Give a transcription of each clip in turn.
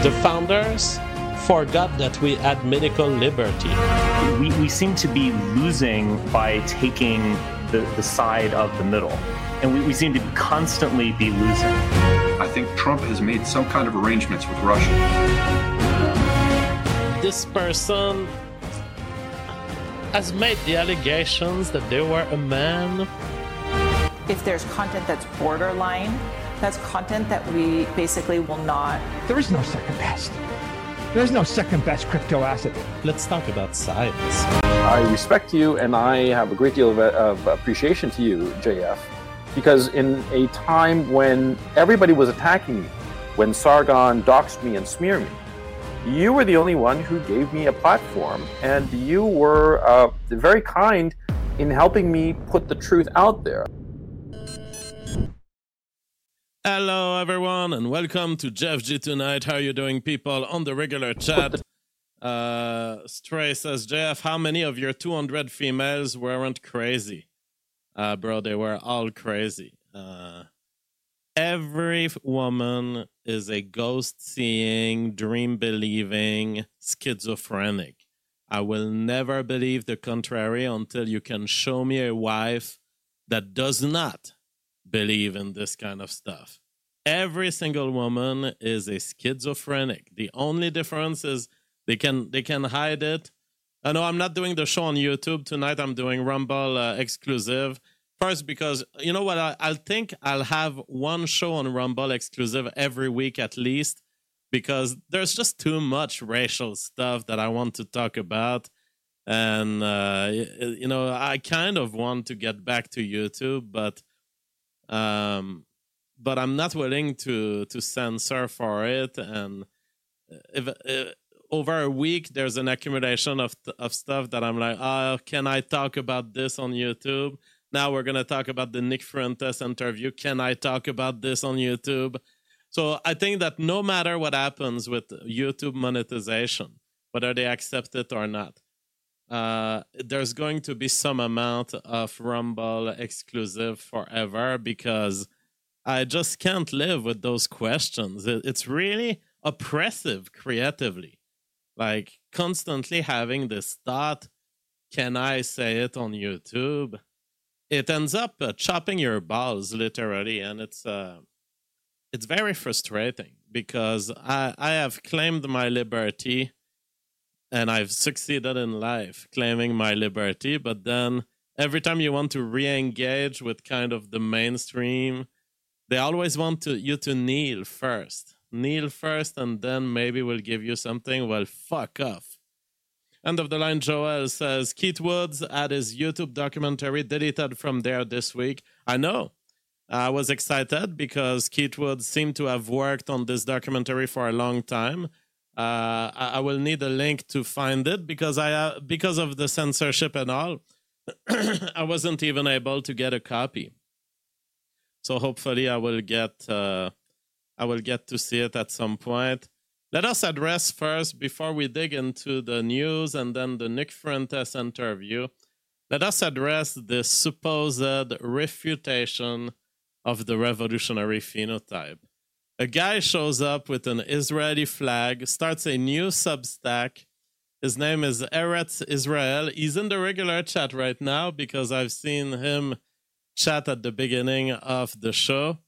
The founders forgot that we had medical liberty. We seem to be losing by taking the side of the middle. And we seem to constantly be losing. I think Trump has made some kind of arrangements with Russia. This person has made the allegations that they were a man. If there's content that's borderline, that's content that we basically will not. There is no second best. There's no second best crypto asset. Let's talk about science. I respect you, and I have a great deal of appreciation to you, JF, because in a time when everybody was attacking me, when Sargon doxed me and smeared me, you were the only one who gave me a platform, and you were very kind in helping me put the truth out there. Hello, everyone, and welcome to Jeff G Tonight. How are you doing, people? On the regular chat, Stray says, JF, how many of your 200 females weren't crazy? Bro, they were all crazy. Every woman is a ghost-seeing, dream-believing schizophrenic. I will never believe the contrary until you can show me a wife that does not believe in this kind of stuff. Every single woman is a schizophrenic. The only difference is they can hide it. I know I'm not doing the show on YouTube tonight. I'm doing Rumble exclusive. First, because you know what? I'll think I'll have one show on Rumble exclusive every week at least, because there's just too much racial stuff that I want to talk about. And, I kind of want to get back to YouTube, but I'm not willing to censor for it. And if over a week there's an accumulation of stuff that I'm like, oh, can I talk about this on YouTube? Now we're gonna talk about the Nick Fuentes interview. Can I talk about this on YouTube? So I think that no matter what happens with YouTube monetization, whether they accept it or not, there's going to be some amount of Rumble exclusive forever, because I just can't live with those questions. It's really oppressive creatively. Like constantly having this thought, can I say it on YouTube? It ends up chopping your balls literally, and it's very frustrating, because I have claimed my liberty and I've succeeded in life claiming my liberty, but then every time you want to re-engage with kind of the mainstream, they always want you to kneel first, and then maybe we'll give you something. Well, fuck off. End of the line, Joel says, Keith Woods had his YouTube documentary deleted from there this week. I know. I was excited because Keith Woods seemed to have worked on this documentary for a long time. I will need a link to find it because of the censorship and all, I wasn't even able to get a copy. So hopefully I will get to see it at some point. Let us address first, before we dig into the news and then the Nick Fuentes interview, let us address the supposed refutation of the revolutionary phenotype. A guy shows up with an Israeli flag, starts a new Substack. His name is Eretz Israel. He's in the regular chat right now because I've seen him chat at the beginning of the show.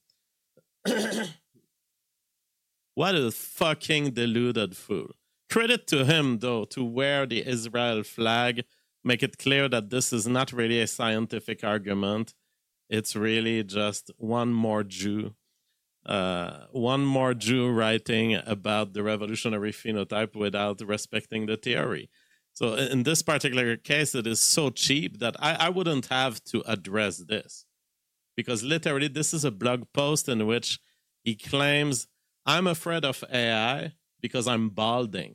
What a fucking deluded fool. Credit to him, though, to wear the Israel flag, make it clear that this is not really a scientific argument. It's really just one more Jew writing about the revolutionary phenotype without respecting the theory. So in this particular case, it is so cheap that I wouldn't have to address this, because literally this is a blog post in which he claims, I'm afraid of AI because I'm balding.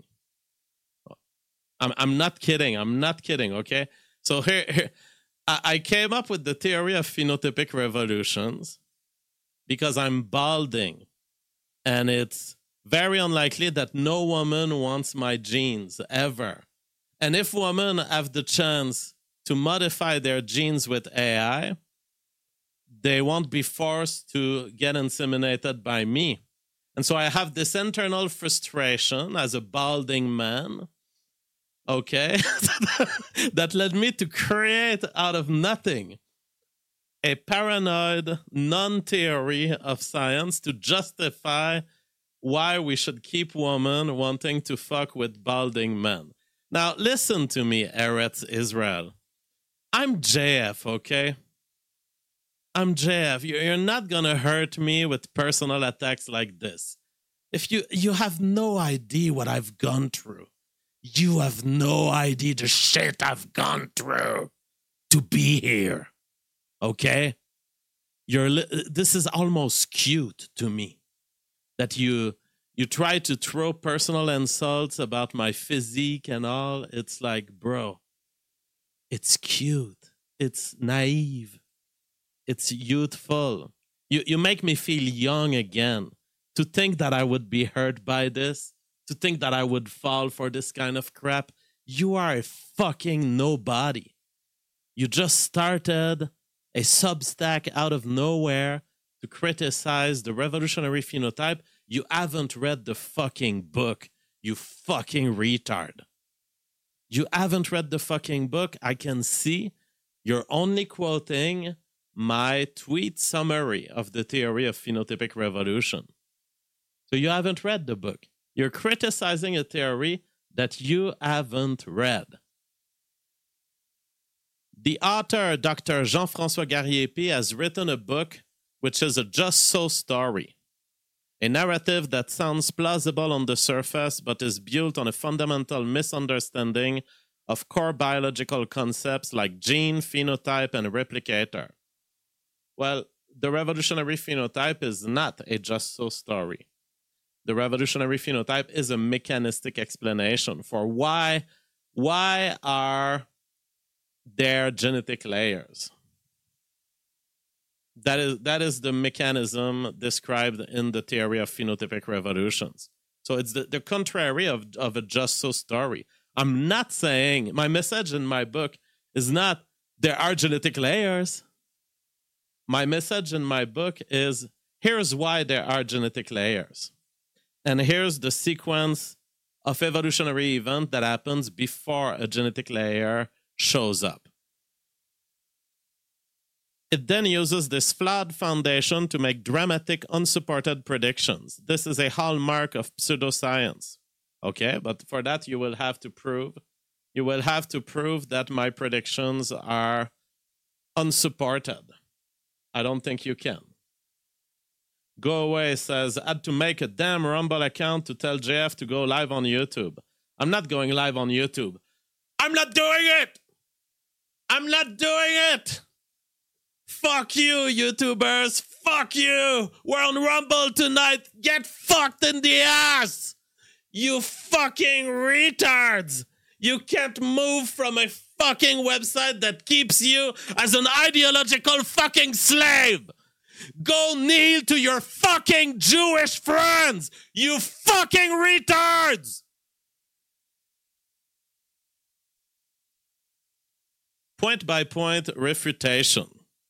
I'm not kidding. Okay. So here I came up with the theory of phenotypic revolutions because I'm balding, and it's very unlikely that no woman wants my genes ever. And if women have the chance to modify their genes with AI, they won't be forced to get inseminated by me. And so I have this internal frustration as a balding man, okay, that led me to create out of nothing a paranoid non-theory of science to justify why we should keep women wanting to fuck with balding men. Now, listen to me, Eretz Israel. I'm JF, okay? I'm JF. You're not going to hurt me with personal attacks like this. If you have no idea what I've gone through. You have no idea the shit I've gone through to be here. Okay? This is almost cute to me. That you try to throw personal insults about my physique and all. It's like, bro, it's cute. It's naive. It's youthful. You make me feel young again. To think that I would be hurt by this, to think that I would fall for this kind of crap, you are a fucking nobody. You just started a Substack out of nowhere to criticize the revolutionary phenotype. You haven't read the fucking book, you fucking retard. You haven't read the fucking book. I can see you're only quoting my tweet summary of the theory of phenotypic revolution. So you haven't read the book. You're criticizing a theory that you haven't read. The author, Dr. Jean-François Garriépy, has written a book which is a just so story. A narrative that sounds plausible on the surface but is built on a fundamental misunderstanding of core biological concepts like gene, phenotype, and replicator. Well, the revolutionary phenotype is not a just so story. The revolutionary phenotype is a mechanistic explanation for why are there genetic layers. That is the mechanism described in the theory of phenotypic revolutions. So it's the contrary of a just so story. I'm not saying, my message in my book is not there are genetic layers. My message in my book is here's why there are genetic layers. And here's the sequence of evolutionary event that happens before a genetic layer shows up. It then uses this flawed foundation to make dramatic, unsupported predictions. This is a hallmark of pseudoscience. Okay, but for that you will have to prove that my predictions are unsupported. I don't think you can. Go Away says, I had to make a damn Rumble account to tell JF to go live on YouTube. I'm not going live on YouTube. I'm not doing it! I'm not doing it! Fuck you, YouTubers! Fuck you! We're on Rumble tonight! Get fucked in the ass! You fucking retards! You can't move from a fucking website that keeps you as an ideological fucking slave! Go kneel to your fucking Jewish friends! You fucking retards! Point-by-point refutation.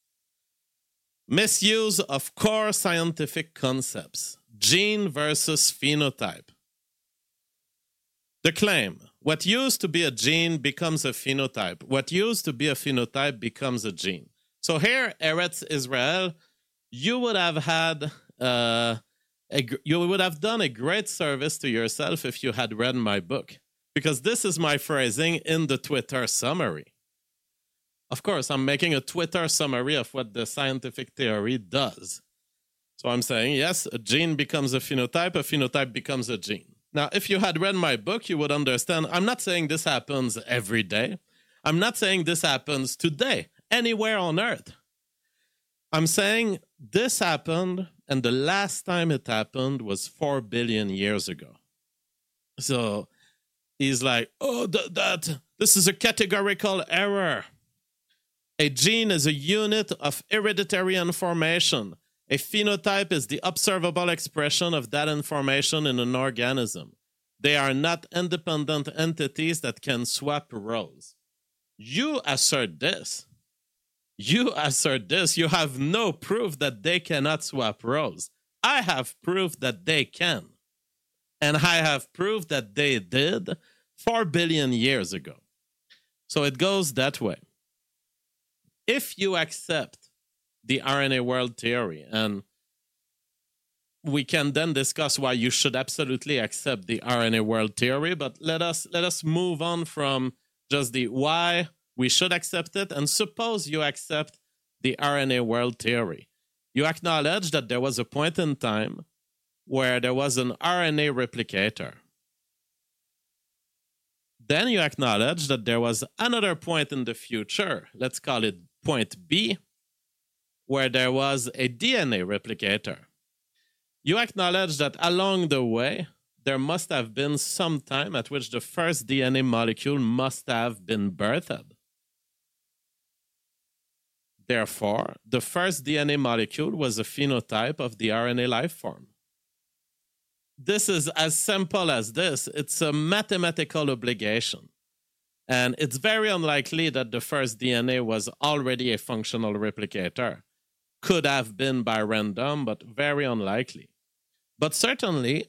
Misuse of core scientific concepts. Gene versus phenotype. The claim, what used to be a gene becomes a phenotype. What used to be a phenotype becomes a gene. So here, Eretz Israel, you would have had you would have done a great service to yourself if you had read my book, because this is my phrasing in the Twitter summary. Of course, I'm making a Twitter summary of what the scientific theory does. So I'm saying, yes, a gene becomes a phenotype becomes a gene. Now, if you had read my book, you would understand I'm not saying this happens every day. I'm not saying this happens today, anywhere on Earth. I'm saying this happened, and the last time it happened was 4 billion years ago. So he's like, oh, this is a categorical error. A gene is a unit of hereditary information. A phenotype is the observable expression of that information in an organism. They are not independent entities that can swap roles. You assert this. You have no proof that they cannot swap roles. I have proof that they can. And I have proof that they did 4 billion years ago. So it goes that way. If you accept the RNA world theory, and we can then discuss why you should absolutely accept the RNA world theory, but let us move on from just the why we should accept it, and suppose you accept the RNA world theory. You acknowledge that there was a point in time where there was an RNA replicator. Then you acknowledge that there was another point in the future, let's call it point B, where there was a DNA replicator. You acknowledge that along the way, there must have been some time at which the first DNA molecule must have been birthed. Therefore, the first DNA molecule was a phenotype of the RNA life form. This is as simple as this. It's a mathematical obligation. And it's very unlikely that the first DNA was already a functional replicator. Could have been by random, but very unlikely. But certainly,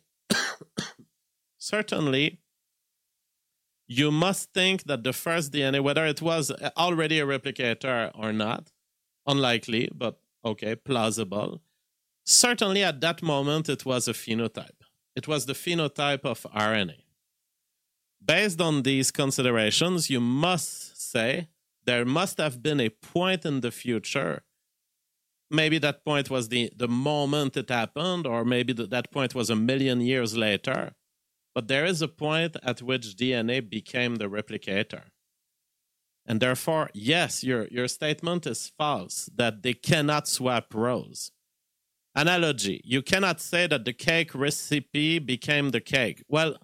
you must think that the first DNA, whether it was already a replicator or not, unlikely, but okay, plausible. Certainly at that moment, it was a phenotype. It was the phenotype of RNA. Based on these considerations, you must say there must have been a point in the future. Maybe that point was the moment it happened, or maybe that point was 1 million years later. But there is a point at which DNA became the replicator. And therefore, yes, your statement is false, that they cannot swap rows. Analogy, you cannot say that the cake recipe became the cake. Well,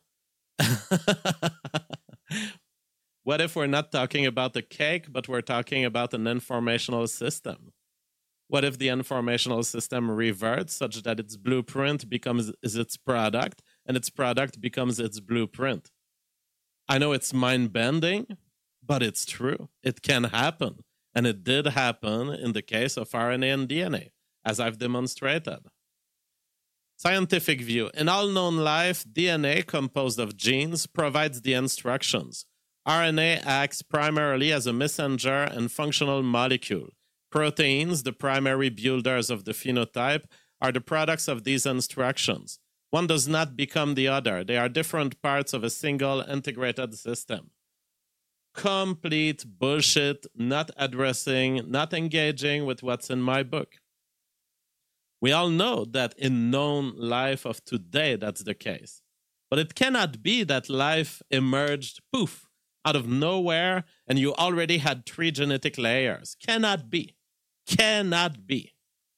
what if we're not talking about the cake, but we're talking about an informational system? What if the informational system reverts such that its blueprint becomes its product, and its product becomes its blueprint? I know it's mind-bending, but it's true. It can happen. And it did happen in the case of RNA and DNA, as I've demonstrated. Scientific view. In all known life, DNA, composed of genes, provides the instructions. RNA acts primarily as a messenger and functional molecule. Proteins, the primary builders of the phenotype, are the products of these instructions. One does not become the other. They are different parts of a single integrated system. Complete bullshit, not addressing, not engaging with what's in my book. We all know that in known life of today, that's the case. But it cannot be that life emerged, poof, out of nowhere, and you already had 3 genetic layers. Cannot be. Cannot be.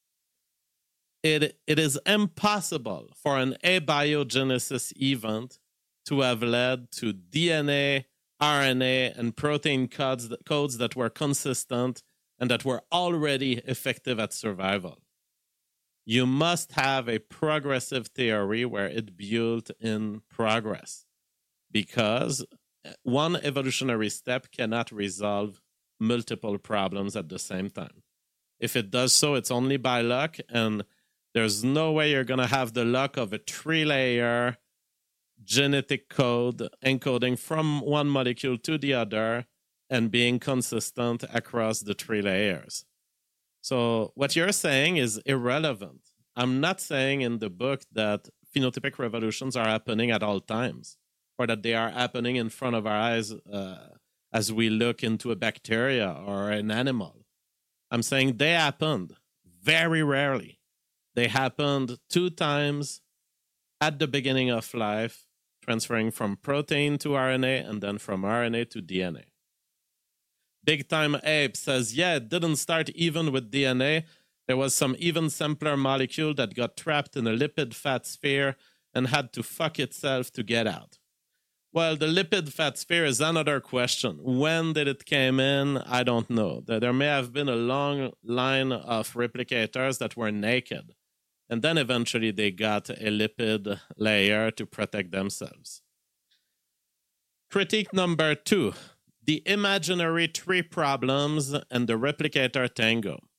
It is impossible for an abiogenesis event to have led to DNA, RNA, and protein codes that were consistent and that were already effective at survival. You must have a progressive theory where it built in progress, because one evolutionary step cannot resolve multiple problems at the same time. If it does so, it's only by luck, and there's no way you're going to have the luck of a 3-layer genetic code encoding from one molecule to the other and being consistent across the 3 layers. So what you're saying is irrelevant. I'm not saying in the book that phenotypic revolutions are happening at all times, or that they are happening in front of our eyes as we look into a bacteria or an animal. I'm saying they happened very rarely. They happened 2 times at the beginning of life, transferring from protein to RNA and then from RNA to DNA. Big Time Ape says, yeah, it didn't start even with DNA. There was some even simpler molecule that got trapped in a lipid fat sphere and had to fuck itself to get out. Well, the lipid fat sphere is another question. When did it came in? I don't know. There may have been a long line of replicators that were naked, and then eventually they got a lipid layer to protect themselves. Critique number 2, the imaginary 3 problems and the replicator tango.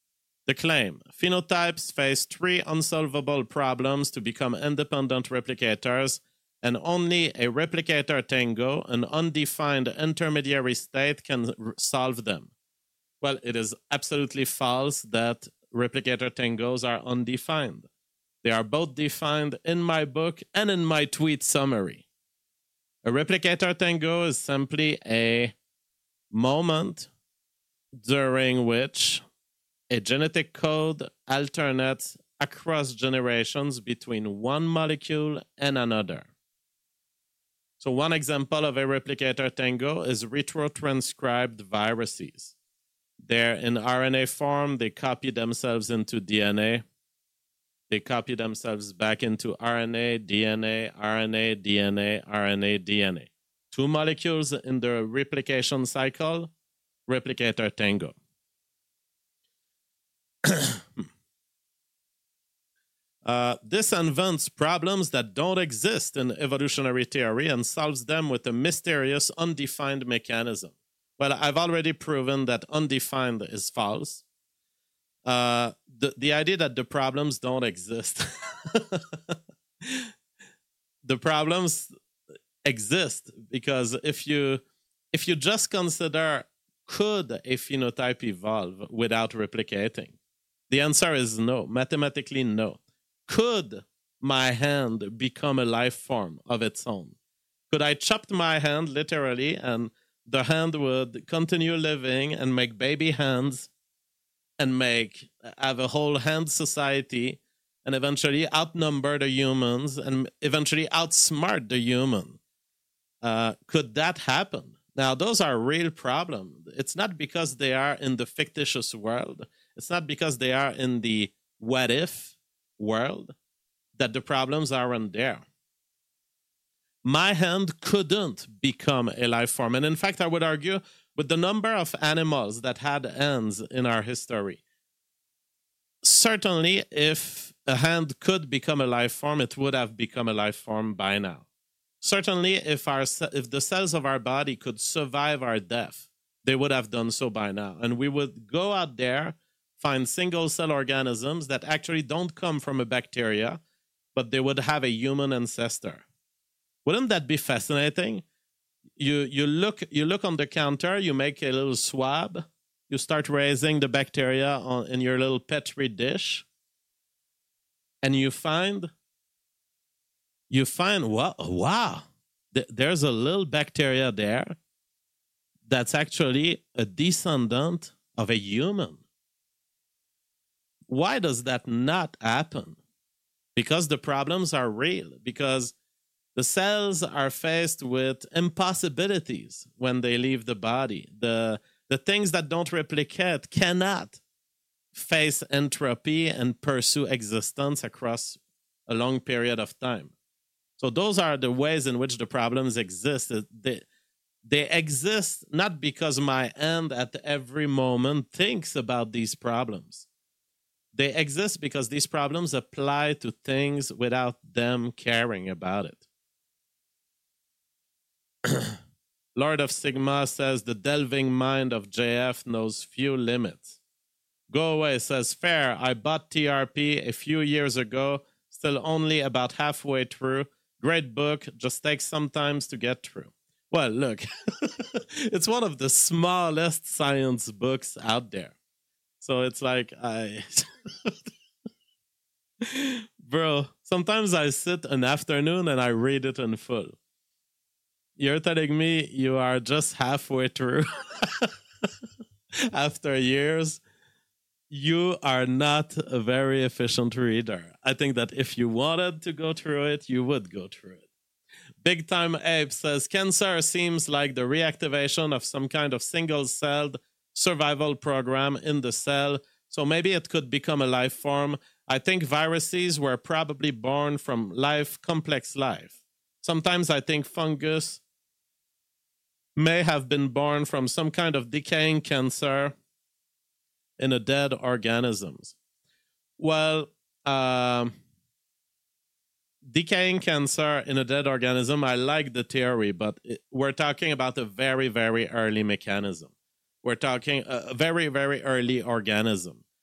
The claim: phenotypes face 3 unsolvable problems to become independent replicators, and only a replicator tango, an undefined intermediary state, can solve them. Well, it is absolutely false that replicator tangos are undefined. They are both defined in my book and in my tweet summary. A replicator tango is simply a moment during which a genetic code alternates across generations between one molecule and another. So one example of a replicator tango is retrotranscribed viruses. They're in RNA form, they copy themselves into DNA. They copy themselves back into RNA, DNA, RNA, DNA, RNA, DNA. 2 molecules in the replication cycle, replicator tango. This invents problems that don't exist in evolutionary theory and solves them with a mysterious, undefined mechanism. Well, I've already proven that undefined is false. The idea that the problems don't exist. The problems exist because if you just consider, could a phenotype evolve without replicating? The answer is no, mathematically no. Could my hand become a life form of its own? Could I chop my hand literally and the hand would continue living and make baby hands and have a whole hand society and eventually outnumber the humans and eventually outsmart the human? Could that happen? Now, those are real problems. It's not because they are in the fictitious world. It's not because they are in the what if world that the problems aren't there. My hand couldn't become a life form. And in fact, I would argue with the number of animals that had hands in our history, certainly if a hand could become a life form, it would have become a life form by now. Certainly if the cells of our body could survive our death, they would have done so by now. And we would go out there, find single-cell organisms that actually don't come from a bacteria, but they would have a human ancestor. Wouldn't that be fascinating? You look on the counter, you make a little swab, you start raising the bacteria in your little Petri dish, and you find wow, there's a little bacteria there that's actually a descendant of a human. Why does that not happen? Because the problems are real, because the cells are faced with impossibilities when they leave the body. The things that don't replicate cannot face entropy and pursue existence across a long period of time. So those are the ways in which the problems exist. They exist not because my hand at every moment thinks about these problems. They exist because these problems apply to things without them caring about it. Lord of Sigma says the delving mind of JF knows few limits. Go Away says, fair, I bought TRP a few years ago, still only about halfway through. Great book, just takes some time to get through. Well, look, it's one of the smallest science books out there. So it's like, bro, sometimes I sit an afternoon and I read it in full. You're telling me you are just halfway through after years? You are not a very efficient reader. I think that if you wanted to go through it, you would go through it. Big Time Ape says, cancer seems like the reactivation of some kind of single-celled survival program in the cell, so maybe it could become a life form. I think viruses were probably born from complex life. Sometimes I think fungus may have been born from some kind of decaying cancer in a dead organisms. Well, decaying cancer in a dead organism, I like the theory, but we're talking about a very, very early mechanism. We're talking a very, very early organism.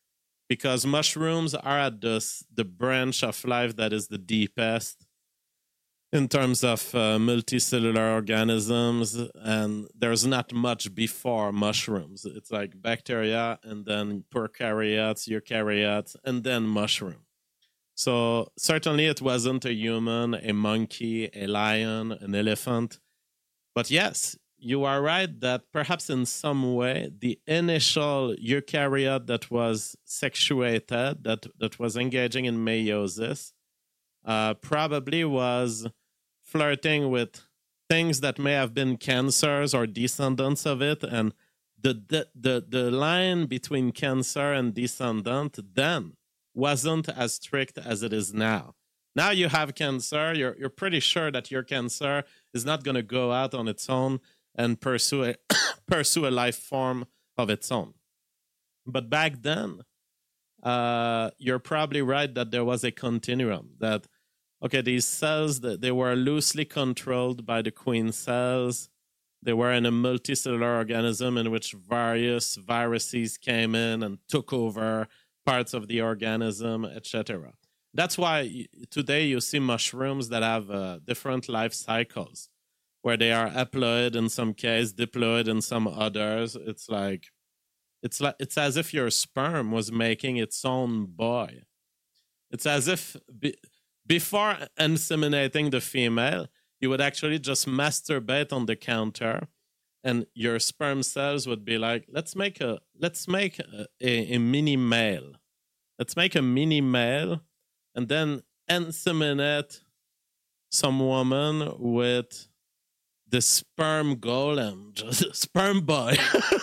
because mushrooms are at the branch of life that is the deepest in terms of multicellular organisms, and there's not much before mushrooms. It's like bacteria, and then prokaryotes, eukaryotes, and then mushroom. So certainly it wasn't a human, a monkey, a lion, an elephant. But yes, you are right that perhaps in some way the initial eukaryote that was sexuated, that was engaging in meiosis, probably was flirting with things that may have been cancers or descendants of it, and the line between cancer and descendant then wasn't as strict as it is now. Now you have cancer, you're pretty sure that your cancer is not going to go out on its own and pursue a life form of its own. But back then, you're probably right that there was a continuum, that okay, these cells, they were loosely controlled by the queen cells. They were in a multicellular organism in which various viruses came in and took over parts of the organism, etc. That's why today you see mushrooms that have different life cycles, where they are haploid in some case, diploid in some others. It's as if your sperm was making its own boy. It's as if before inseminating the female, you would actually just masturbate on the counter, and your sperm cells would be like, let's make a mini male. Let's make a mini male, and then inseminate some woman with the sperm golem, just a sperm boy.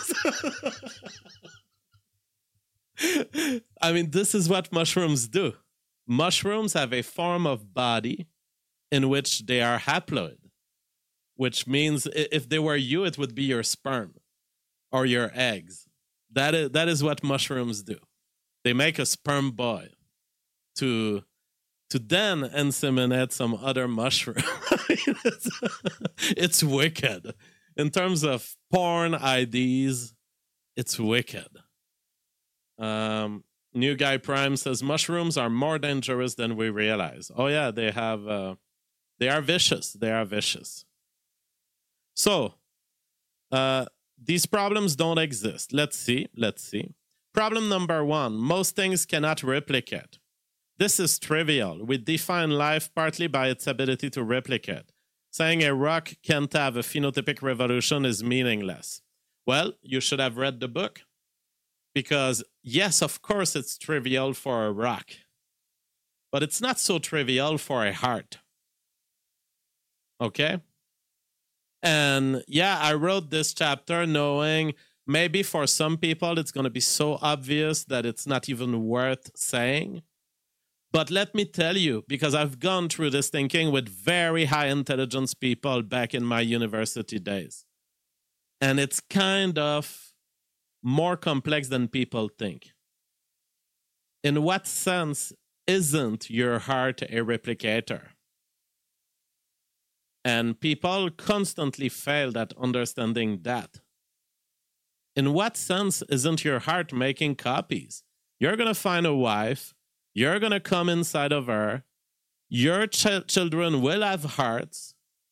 I mean, this is what mushrooms do. Mushrooms have a form of body in which they are haploid, which means if they were you, it would be your sperm or your eggs. That is what mushrooms do. They make a sperm boy to then inseminate some other mushroom. It's wicked. In terms of porn IDs, it's wicked. New Guy Prime says mushrooms are more dangerous than we realize. Oh yeah, they are vicious. They are vicious. So, these problems don't exist. Let's see. Problem number 1, most things cannot replicate. This is trivial. We define life partly by its ability to replicate. Saying a rock can't have a phenotypic revolution is meaningless. Well, you should have read the book. Because, yes, of course it's trivial for a rock. But it's not so trivial for a heart. Okay? And yeah, I wrote this chapter knowing maybe for some people it's going to be so obvious that it's not even worth saying. But let me tell you, because I've gone through this thinking with very high intelligence people back in my university days. And it's kind of more complex than people think. In what sense isn't your heart a replicator? And people constantly fail at understanding that. In what sense isn't your heart making copies? You're going to find a wife. You're going to come inside of her. Your children will have hearts.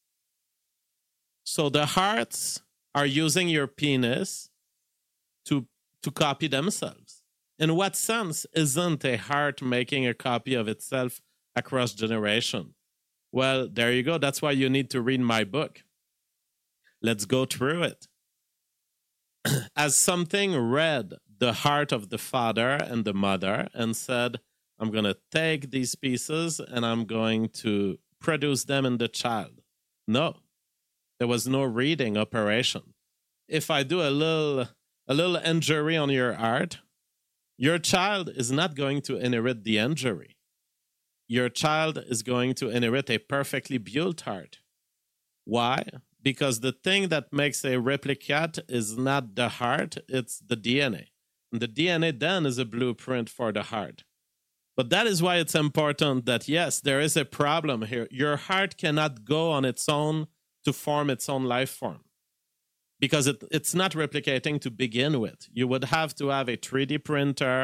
So the hearts are using your penis to copy themselves. In what sense isn't a heart making a copy of itself across generation? Well, there you go. That's why you need to read my book. Let's go through it. As something read the heart of the father and the mother and said, I'm going to take these pieces and I'm going to produce them in the child. No, there was no reading operation. If I do a little injury on your heart, your child is not going to inherit the injury. Your child is going to inherit a perfectly built heart. Why? Because the thing that makes a replicate is not the heart, it's the DNA. And the DNA then is a blueprint for the heart. But that is why it's important that, yes, there is a problem here. Your heart cannot go on its own to form its own life form. Because it's not replicating to begin with. You would have to have a 3D printer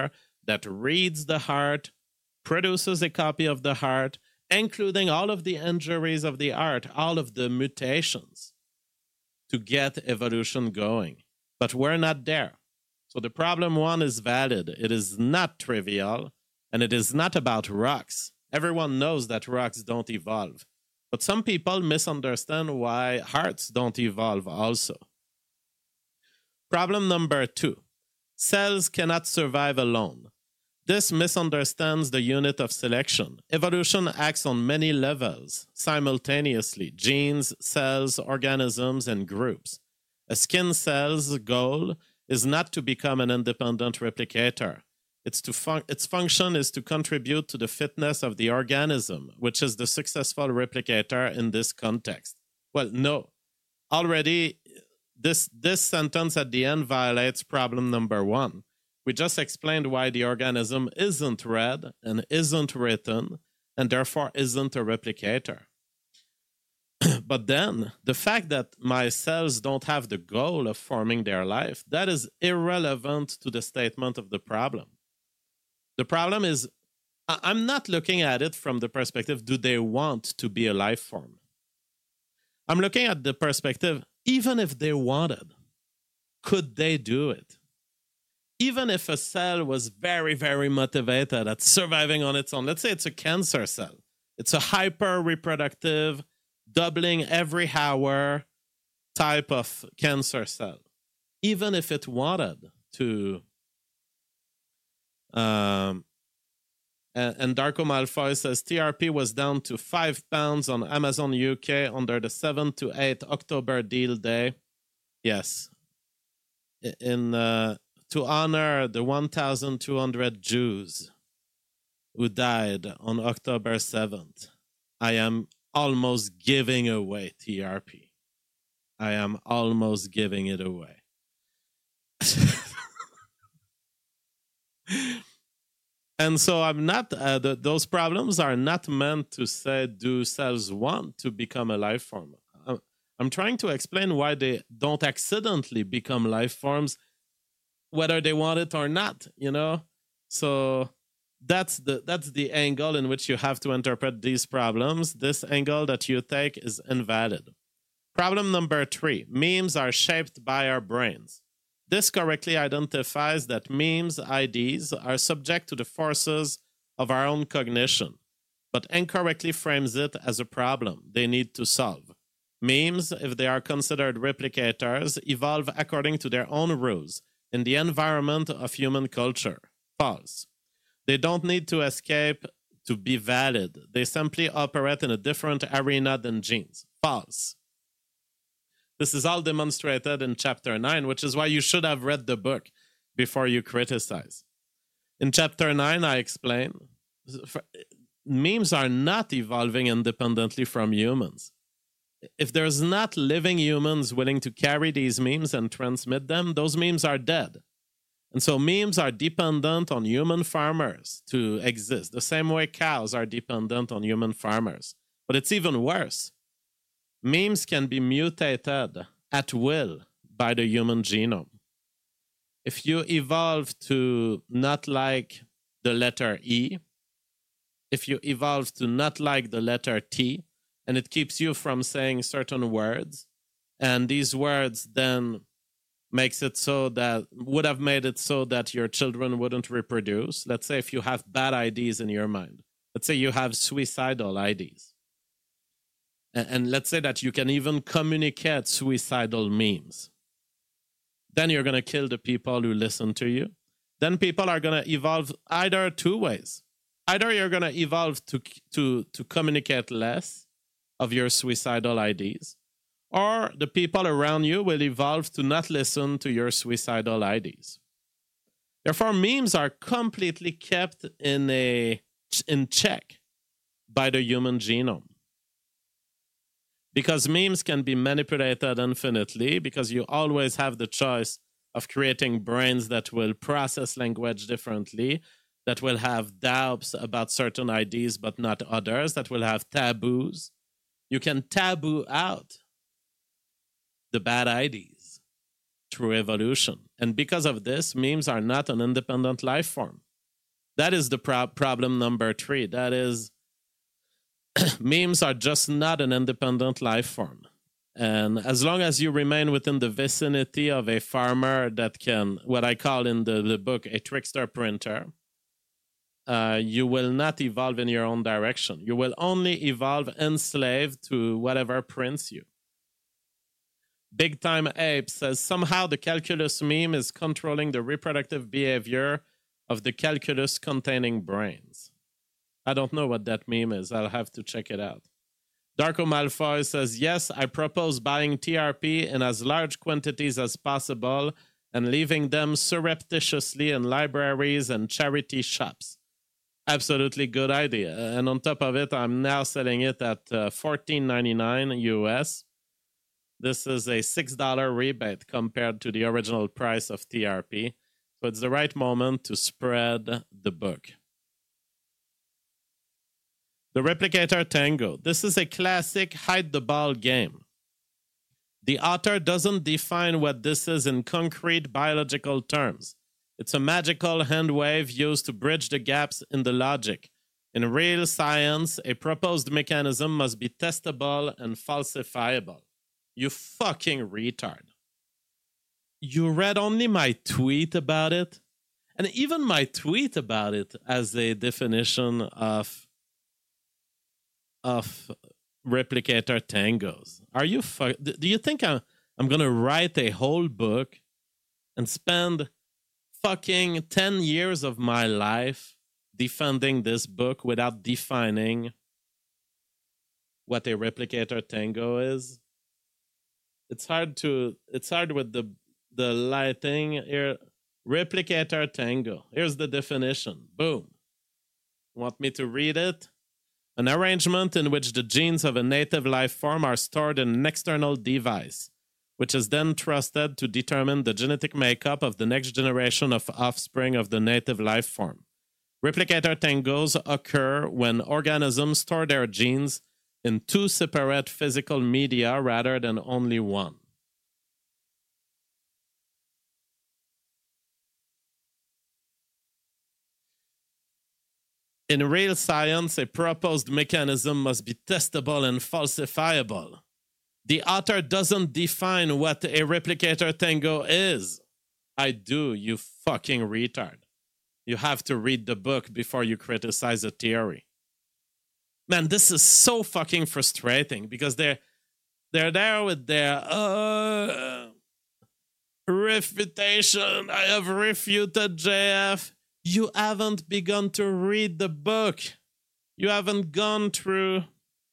that reads the heart, produces a copy of the heart, including all of the injuries of the heart, all of the mutations to get evolution going. But we're not there. So the problem one is valid. It is not trivial, and it is not about rocks. Everyone knows that rocks don't evolve. But some people misunderstand why hearts don't evolve also. Problem number 2. Cells cannot survive alone. This misunderstands the unit of selection. Evolution acts on many levels, simultaneously: genes, cells, organisms, and groups. A skin cell's goal is not to become an independent replicator. Its function is to contribute to the fitness of the organism, which is the successful replicator in this context. Well, no. Already, this sentence at the end violates problem number 1. We just explained why the organism isn't read and isn't written, and therefore isn't a replicator. But then, the fact that my cells don't have the goal of forming their life, that is irrelevant to the statement of the problem. The problem is, I'm not looking at it from the perspective, do they want to be a life form? I'm looking at the perspective, even if they wanted, could they do it? Even if a cell was very, very motivated at surviving on its own, let's say it's a cancer cell. It's a hyper-reproductive, doubling every hour type of cancer cell. Even if it wanted to... and Darko Malfoy says TRP was down to 5 pounds on Amazon UK under the 7 to 8 October deal day. Yes. To honor the 1,200 Jews who died on October 7th, I am almost giving away TRP. I am almost giving it away. And so I'm not, those problems are not meant to say, do cells want to become a life form? I'm trying to explain why they don't accidentally become life forms, whether they want it or not, you know? So that's the angle in which you have to interpret these problems. This angle that you take is invalid. Problem number 3, memes are shaped by our brains. This correctly identifies that memes, IDs, are subject to the forces of our own cognition, but incorrectly frames it as a problem they need to solve. Memes, if they are considered replicators, evolve according to their own rules in the environment of human culture. False. They don't need to escape to be valid. They simply operate in a different arena than genes. False. This is all demonstrated in Chapter 9, which is why you should have read the book before you criticize. In Chapter 9, I explain, memes are not evolving independently from humans. If there's not living humans willing to carry these memes and transmit them, those memes are dead. And so memes are dependent on human farmers to exist, the same way cows are dependent on human farmers. But it's even worse. Memes can be mutated at will by the human genome. If you evolve to not like the letter E, if you evolve to not like the letter T, and it keeps you from saying certain words, and these words then makes it so that, would have made it so that your children wouldn't reproduce. Let's say if you have bad IDs in your mind. Let's say you have suicidal IDs. And let's say that you can even communicate suicidal memes. Then you're going to kill the people who listen to you. Then people are going to evolve either 2 ways. Either you're going to evolve to communicate less of your suicidal IDs, or the people around you will evolve to not listen to your suicidal IDs. Therefore, memes are completely kept in check by the human genome. Because memes can be manipulated infinitely, because you always have the choice of creating brains that will process language differently, that will have doubts about certain IDs but not others, that will have taboos. You can taboo out the bad IDs through evolution. And because of this, memes are not an independent life form. That is the problem number 3. That is, memes are just not an independent life form. And as long as you remain within the vicinity of a farmer that can, what I call in the book, a trickster printer, you will not evolve in your own direction. You will only evolve enslaved to whatever prints you. Big Time Ape says, somehow the calculus meme is controlling the reproductive behavior of the calculus containing brains. I don't know what that meme is. I'll have to check it out. Darko Malfoy says, yes, I propose buying TRP in as large quantities as possible and leaving them surreptitiously in libraries and charity shops. Absolutely good idea. And on top of it, I'm now selling it at $14.99 US. This is a $6 rebate compared to the original price of TRP. So it's the right moment to spread the book. The Replicator Tango. This is a classic hide-the-ball game. The author doesn't define what this is in concrete biological terms. It's a magical hand wave used to bridge the gaps in the logic. In real science, a proposed mechanism must be testable and falsifiable. You fucking retard. You read only my tweet about it? And even my tweet about it as a definition of replicator tangos. Are you do you think I'm going to write a whole book and spend fucking 10 years of my life defending this book without defining what a replicator tango is? It's hard with the lighting here. Replicator tango. Here's the definition. Boom. Want me to read it? An arrangement in which the genes of a native life form are stored in an external device, which is then trusted to determine the genetic makeup of the next generation of offspring of the native life form. Replicator tangos occur when organisms store their genes in 2 separate physical media rather than only one. In real science, a proposed mechanism must be testable and falsifiable. The author doesn't define what a replicator tango is. I do, you fucking retard. You have to read the book before you criticize a theory. Man, this is so fucking frustrating because they're there with their refutation. I have refuted JF. You haven't begun to read the book. You haven't gone through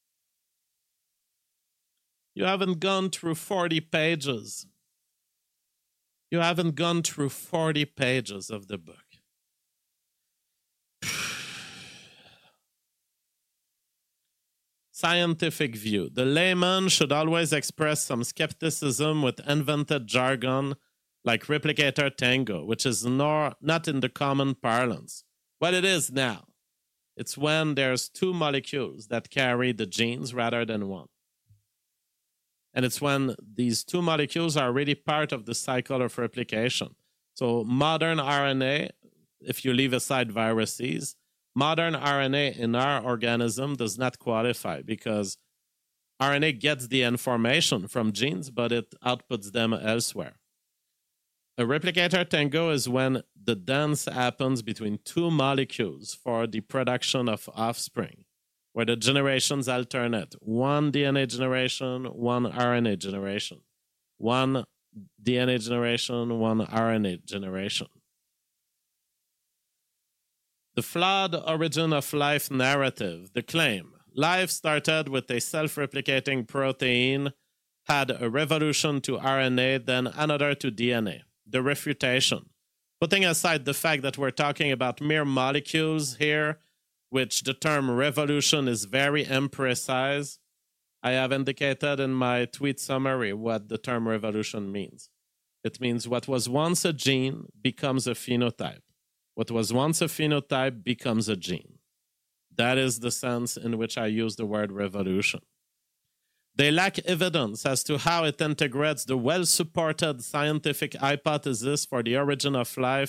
40 pages. You haven't gone through 40 pages of the book. Scientific view. The layman should always express some skepticism with invented jargon like replicator tango, which is not in the common parlance. What it is now, it's when there's 2 molecules that carry the genes rather than one. And it's when these 2 molecules are really part of the cycle of replication. So modern RNA, if you leave aside viruses, modern RNA in our organism does not qualify because RNA gets the information from genes, but it outputs them elsewhere. A replicator tango is when the dance happens between 2 molecules for the production of offspring, where the generations alternate. 1 DNA generation, 1 RNA generation. 1 DNA generation, 1 RNA generation. The flawed origin of life narrative. The claim. Life started with a self-replicating protein, had a revolution to RNA, then another to DNA. The refutation. Putting aside the fact that we're talking about mere molecules here, which the term revolution is very imprecise, I have indicated in my tweet summary what the term revolution means. It means what was once a gene becomes a phenotype. What was once a phenotype becomes a gene. That is the sense in which I use the word revolution. They lack evidence as to how it integrates the well-supported scientific hypothesis for the origin of life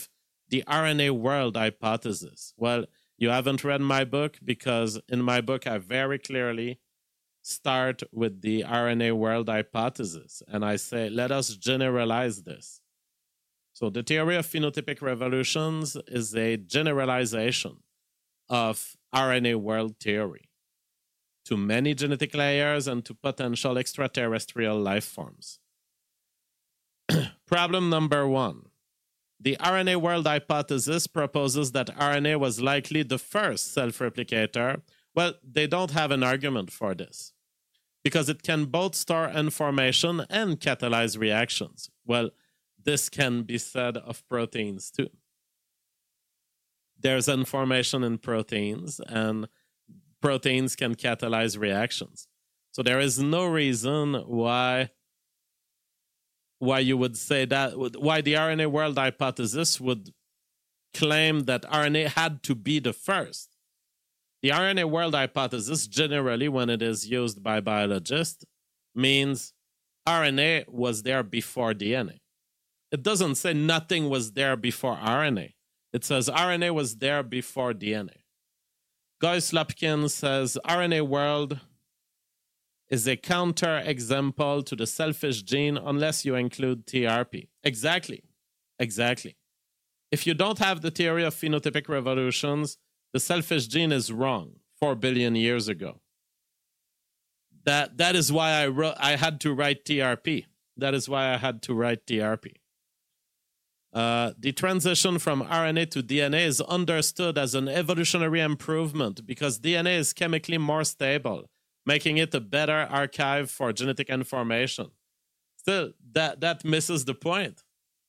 the RNA world hypothesis. Well, you haven't read my book, because in my book I very clearly start with the RNA world hypothesis, and I say, let us generalize this. So the theory of phenotypic revolutions is a generalization of RNA world theory to many genetic layers and to potential extraterrestrial life forms. Problem number 1. The RNA world hypothesis proposes that RNA was likely the first self-replicator. Well, they don't have an argument for this, because it can both store information and catalyze reactions. Well, this can be said of proteins too. There's information in proteins, and proteins can catalyze reactions. So there is no reason why you would say that, why the RNA world hypothesis would claim that RNA had to be the first. The RNA world hypothesis, generally when it is used by biologists, means RNA was there before DNA. It doesn't say nothing was there before RNA. It says RNA was there before DNA. Guy Slopkin says RNA world is a counter-example to the selfish gene unless you include TRP. Exactly. If you don't have the theory of phenotypic revolutions, the selfish gene is wrong 4 billion years ago. That is why I had to write TRP. The transition from RNA to DNA is understood as an evolutionary improvement because DNA is chemically more stable, making it a better archive for genetic information. Still, that misses the point.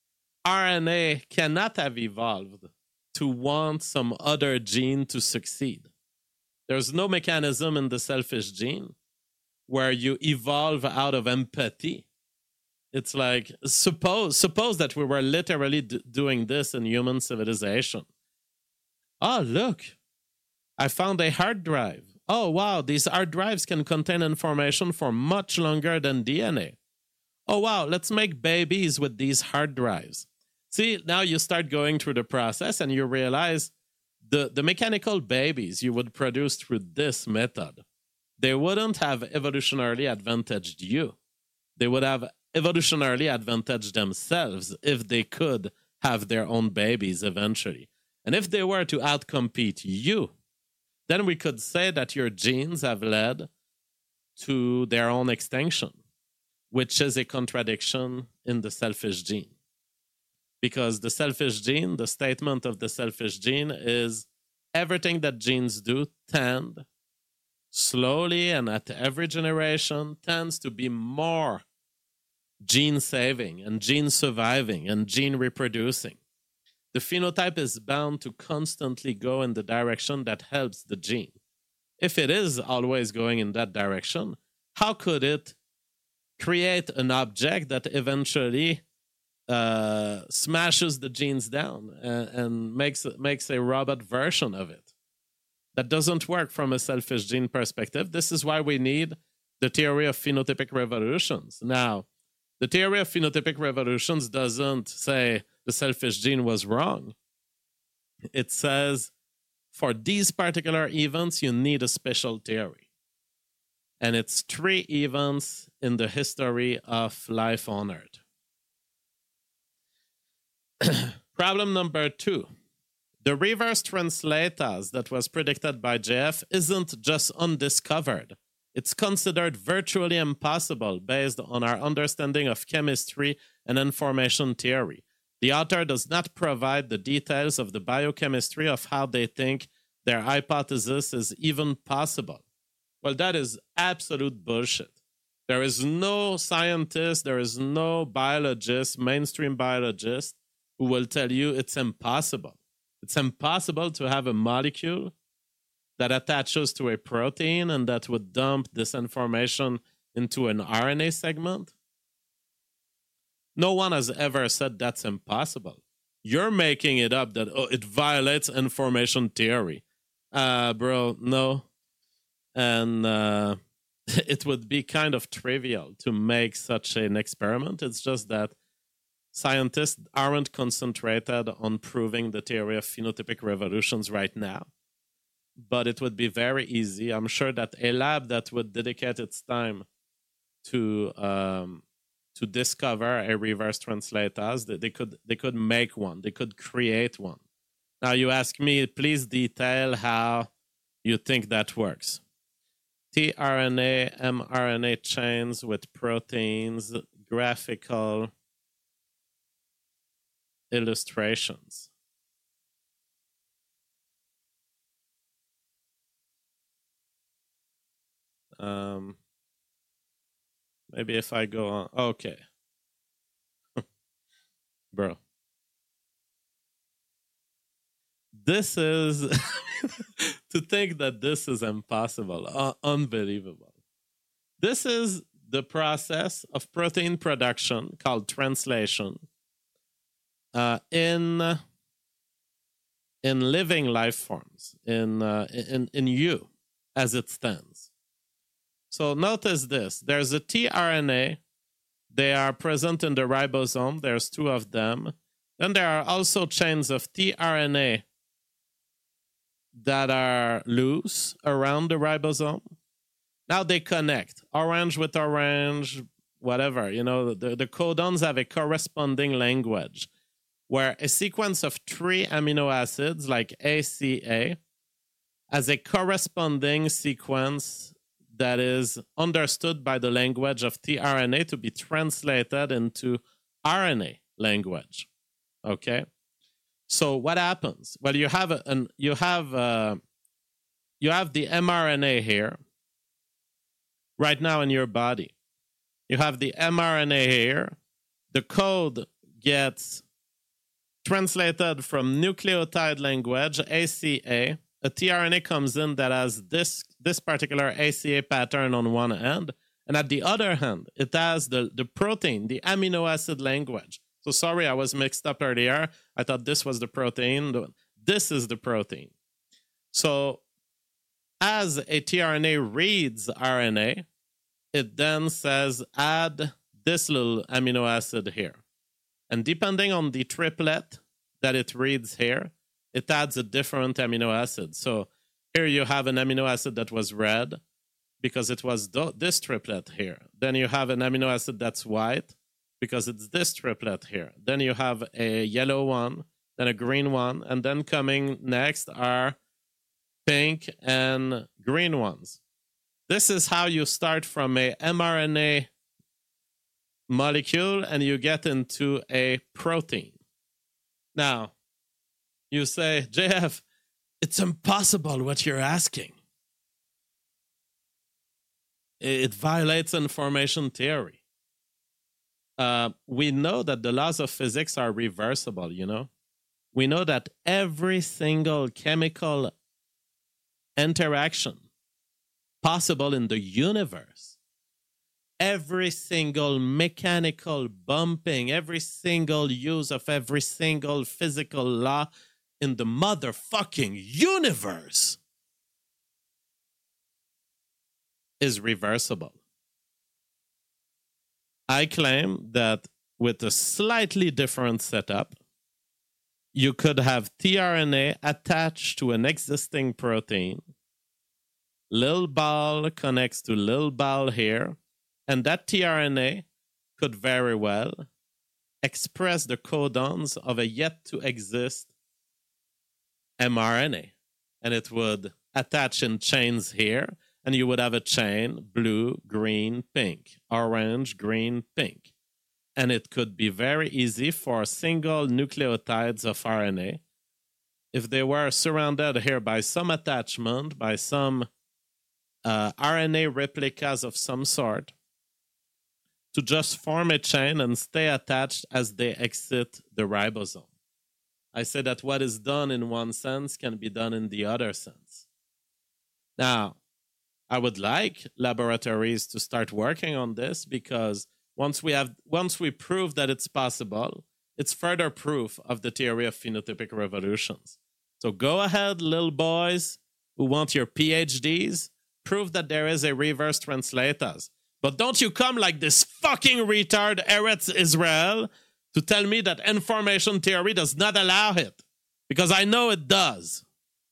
RNA cannot have evolved to want some other gene to succeed. There's no mechanism in the selfish gene where you evolve out of empathy. It's like, suppose that we were literally doing this in human civilization. Oh, look, I found a hard drive. Oh, wow, these hard drives can contain information for much longer than DNA. Oh, wow, let's make babies with these hard drives. See, now you start going through the process and you realize the mechanical babies you would produce through this method, they wouldn't have evolutionarily advantaged you. They would have evolutionarily advantaged themselves if they could have their own babies eventually. And if they were to outcompete you, then we could say that your genes have led to their own extinction, which is a contradiction in the selfish gene. Because the selfish gene, the statement of the selfish gene is everything that genes do tend slowly and at every generation tends to be more gene saving and gene surviving and gene reproducing. The phenotype is bound to constantly go in the direction that helps the gene. If it is always going in that direction, how could it create an object that eventually smashes the genes down and makes a robot version of it? That doesn't work from a selfish gene perspective. This is why we need the theory of phenotypic revolutions. Now, the theory of phenotypic revolutions doesn't say the selfish gene was wrong. It says for these particular events, you need a special theory. And it's 3 events in the history of life on Earth. Problem number 2. The reverse translatase that was predicted by JF isn't just undiscovered. It's considered virtually impossible based on our understanding of chemistry and information theory. The author does not provide the details of the biochemistry of how they think their hypothesis is even possible. Well, that is absolute bullshit. There is no scientist, there is no biologist, mainstream biologist, who will tell you it's impossible. It's impossible to have a molecule that attaches to a protein and that would dump this information into an RNA segment. No one has ever said that's impossible. You're making it up that it violates information theory. Bro, no. And it would be kind of trivial to make such an experiment. It's just that scientists aren't concentrated on proving the theory of phenotypic revolutions right now. But it would be very easy. I'm sure that a lab that would dedicate its time to discover a reverse translatase, they could make one. They could create one. Now you ask me, please detail how you think that works. tRNA, mRNA chains with proteins, graphical illustrations. Maybe if I go on, okay. Bro. This is, to think that this is impossible, unbelievable. This is the process of protein production called translation in living life forms, in you as it stands. So notice this. There's a tRNA. They are present in the ribosome. There's 2 of them. Then there are also chains of tRNA that are loose around the ribosome. Now they connect. Orange with orange, whatever. You know, the codons have a corresponding language where a sequence of 3 amino acids like ACA has a corresponding sequence that is understood by the language of tRNA to be translated into RNA language. Okay? So what happens? Well, you have the mRNA here right now in your body. You have the mRNA here. The code gets translated from nucleotide language, ACA. A tRNA comes in that has this particular ACA pattern on one end, and at the other hand, it has the protein, the amino acid language. So sorry, I was mixed up earlier. I thought this was the protein. This is the protein. So as a tRNA reads RNA, it then says, add this little amino acid here. And depending on the triplet that it reads here, it adds a different amino acid. So here you have an amino acid that was red because it was this triplet here. Then you have an amino acid that's white because it's this triplet here. Then you have a yellow one, then a green one, and then coming next are pink and green ones. This is how you start from a mRNA molecule and you get into a protein. Now, you say, JF, it's impossible what you're asking. It violates information theory. We know that the laws of physics are reversible, you know? We know that every single chemical interaction possible in the universe, every single mechanical bumping, every single use of every single physical law in the motherfucking universe is reversible. I claim that with a slightly different setup, you could have tRNA attached to an existing protein. Little ball connects to little ball here, and that tRNA could very well express the codons of a yet-to-exist mRNA, and it would attach in chains here, and you would have a chain blue, green, pink, orange, green, pink. And it could be very easy for single nucleotides of RNA, if they were surrounded here by some attachment, by some RNA replicas of some sort, to just form a chain and stay attached as they exit the ribosome. I say that what is done in one sense can be done in the other sense. Now, I would like laboratories to start working on this because once we prove that it's possible, it's further proof of the theory of phenotypic revolutions. So go ahead, little boys who want your PhDs, prove that there is a reverse translatase. But don't you come like this fucking retard Eretz Israel to tell me that information theory does not allow it. Because I know it does.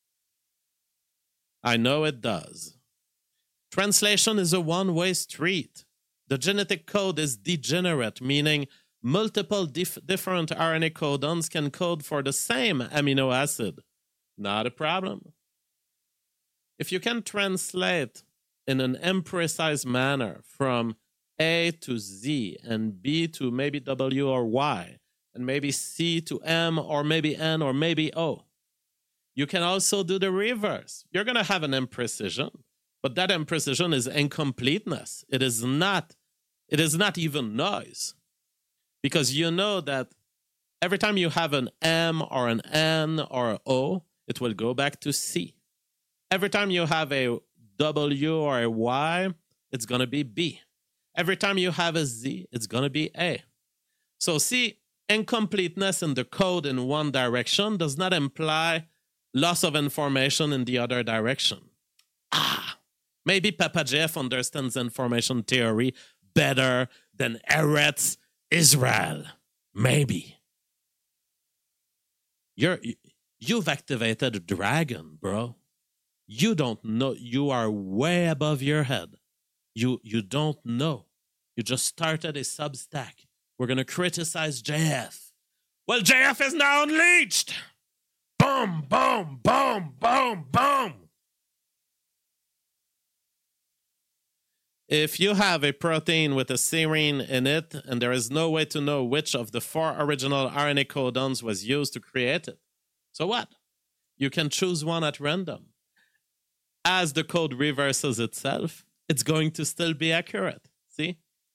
I know it does. Translation is a one-way street. The genetic code is degenerate, meaning multiple different RNA codons can code for the same amino acid. Not a problem. If you can translate in an imprecise manner from A to Z and B to maybe W or Y, and maybe C to M or maybe N or maybe O, you can also do the reverse. You're going to have an imprecision, but that imprecision is incompleteness. It is not even noise. Because you know that every time you have an M or an N or an O, it will go back to C. Every time you have a W or a Y, it's going to be B. Every time you have a Z, it's going to be A. So see, incompleteness in the code in one direction does not imply loss of information in the other direction. Maybe Papa Jeff understands information theory better than Eretz Israel. Maybe. You've activated a dragon, bro. You don't know. You are way above your head. You don't know. You just started a Substack. We're going to criticize JF. Well, JF is now unleashed. Boom, boom, boom, boom, boom. If you have a protein with a serine in it, and there is no way to know which of the 4 original RNA codons was used to create it, so what? You can choose one at random. As the code reverses itself, it's going to still be accurate. See?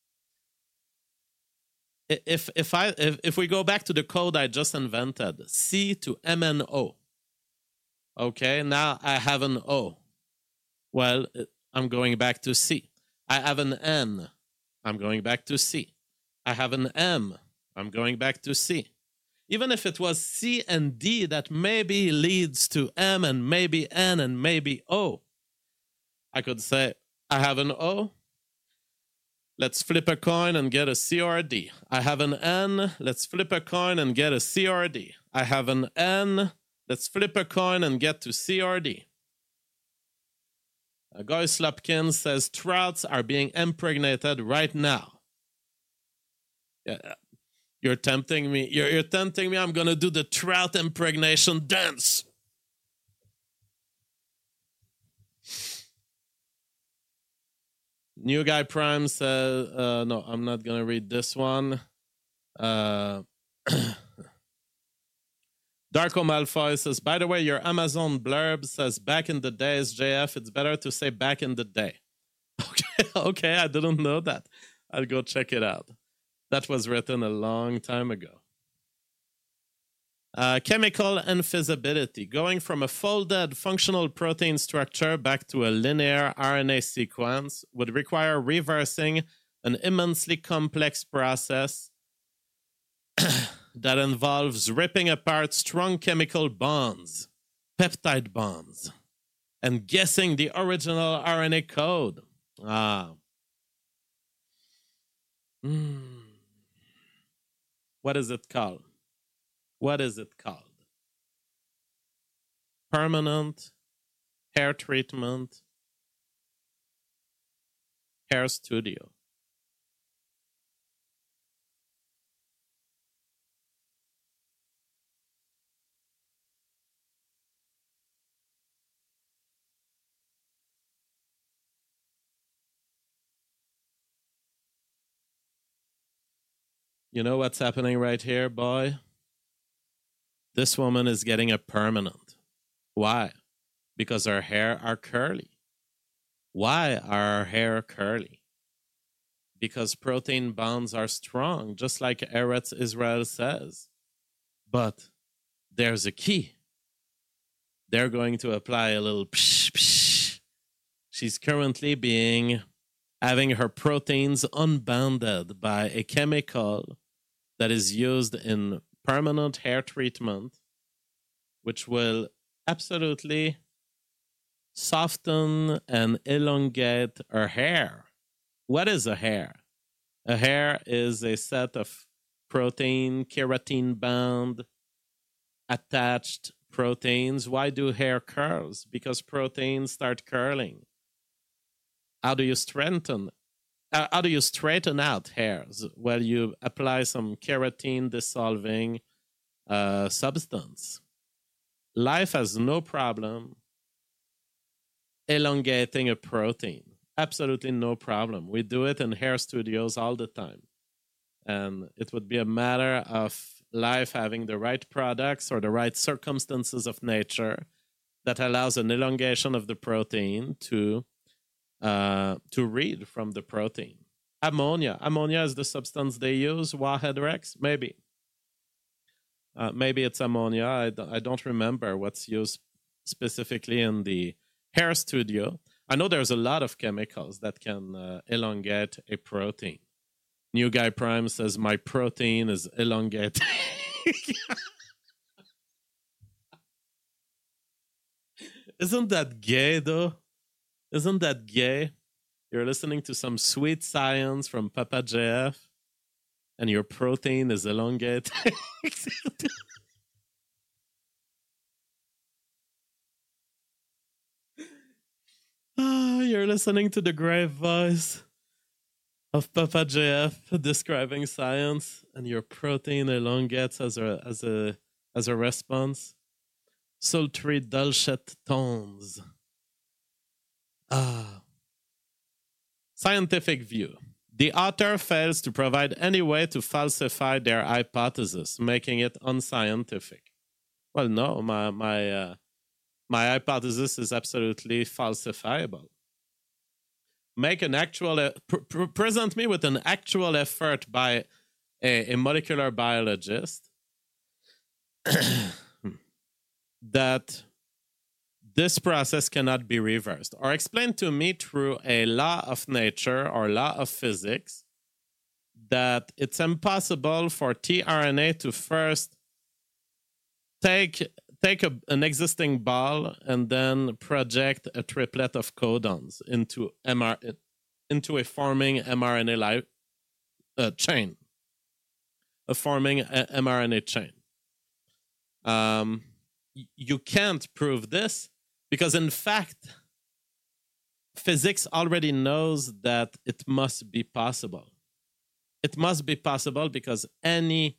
If we go back to the code I just invented, C to MNO. Okay, now I have an O. Well, I'm going back to C. I have an N. I'm going back to C. I have an M. I'm going back to C. Even if it was C and D, that maybe leads to M and maybe N and maybe O. I could say, I have an O. Let's flip a coin and get a C or a D. I have an N. Let's flip a coin and get a C or a D. I have an N. Let's flip a coin and get to C or D. Guy Slopkin says trouts are being impregnated right now. Yeah, you're tempting me. You're tempting me. I'm going to do the trout impregnation dance. New Guy Prime says, no, I'm not going to read this one. Darko Malfoy says, by the way, your Amazon blurb says back in the days, JF, it's better to say back in the day. Okay, I didn't know that. I'll go check it out. That was written a long time ago. Chemical infeasibility. Going from a folded functional protein structure back to a linear RNA sequence would require reversing an immensely complex process that involves ripping apart strong chemical bonds, peptide bonds, and guessing the original RNA code. What is it called? What is it called? Permanent hair treatment, hair studio. You know what's happening right here, boy? This woman is getting a permanent. Why? Because her hair are curly. Why are her hair curly? Because protein bonds are strong, just like Eretz Israel says. But there's a key. They're going to apply a little psh, psh. She's currently having her proteins unbounded by a chemical that is used in permanent hair treatment, which will absolutely soften and elongate her hair. What is a hair? A hair is a set of protein, keratin bound, attached proteins. Why do hair curls? Because proteins start curling. How do you straighten out hairs? Well, you apply some keratin dissolving substance. Life has no problem elongating a protein. Absolutely no problem. We do it in hair studios all the time. And it would be a matter of life having the right products or the right circumstances of nature that allows an elongation of the protein to read from the protein. Ammonia is the substance they use. Wahed Rex, maybe. Maybe it's ammonia. I don't remember what's used specifically in the hair studio. I know there's a lot of chemicals that can elongate a protein. New Guy Prime says, my protein is elongated. Isn't that gay, though? Isn't that gay? You're listening to some sweet science from Papa JF, and your protein is elongated. You're listening to the grave voice of Papa JF describing science, and your protein elongates as a response. Sultry dulcet tones. Scientific view. The author fails to provide any way to falsify their hypothesis, making it unscientific. Well, no, my hypothesis is absolutely falsifiable. Make an actual present me with an actual effort by a molecular biologist that this process cannot be reversed, or explain to me through a law of nature or law of physics that it's impossible for tRNA to first take an existing ball and then project a triplet of codons into a forming mRNA chain, a forming mRNA chain. You can't prove this because, in fact, physics already knows that it must be possible. It must be possible because any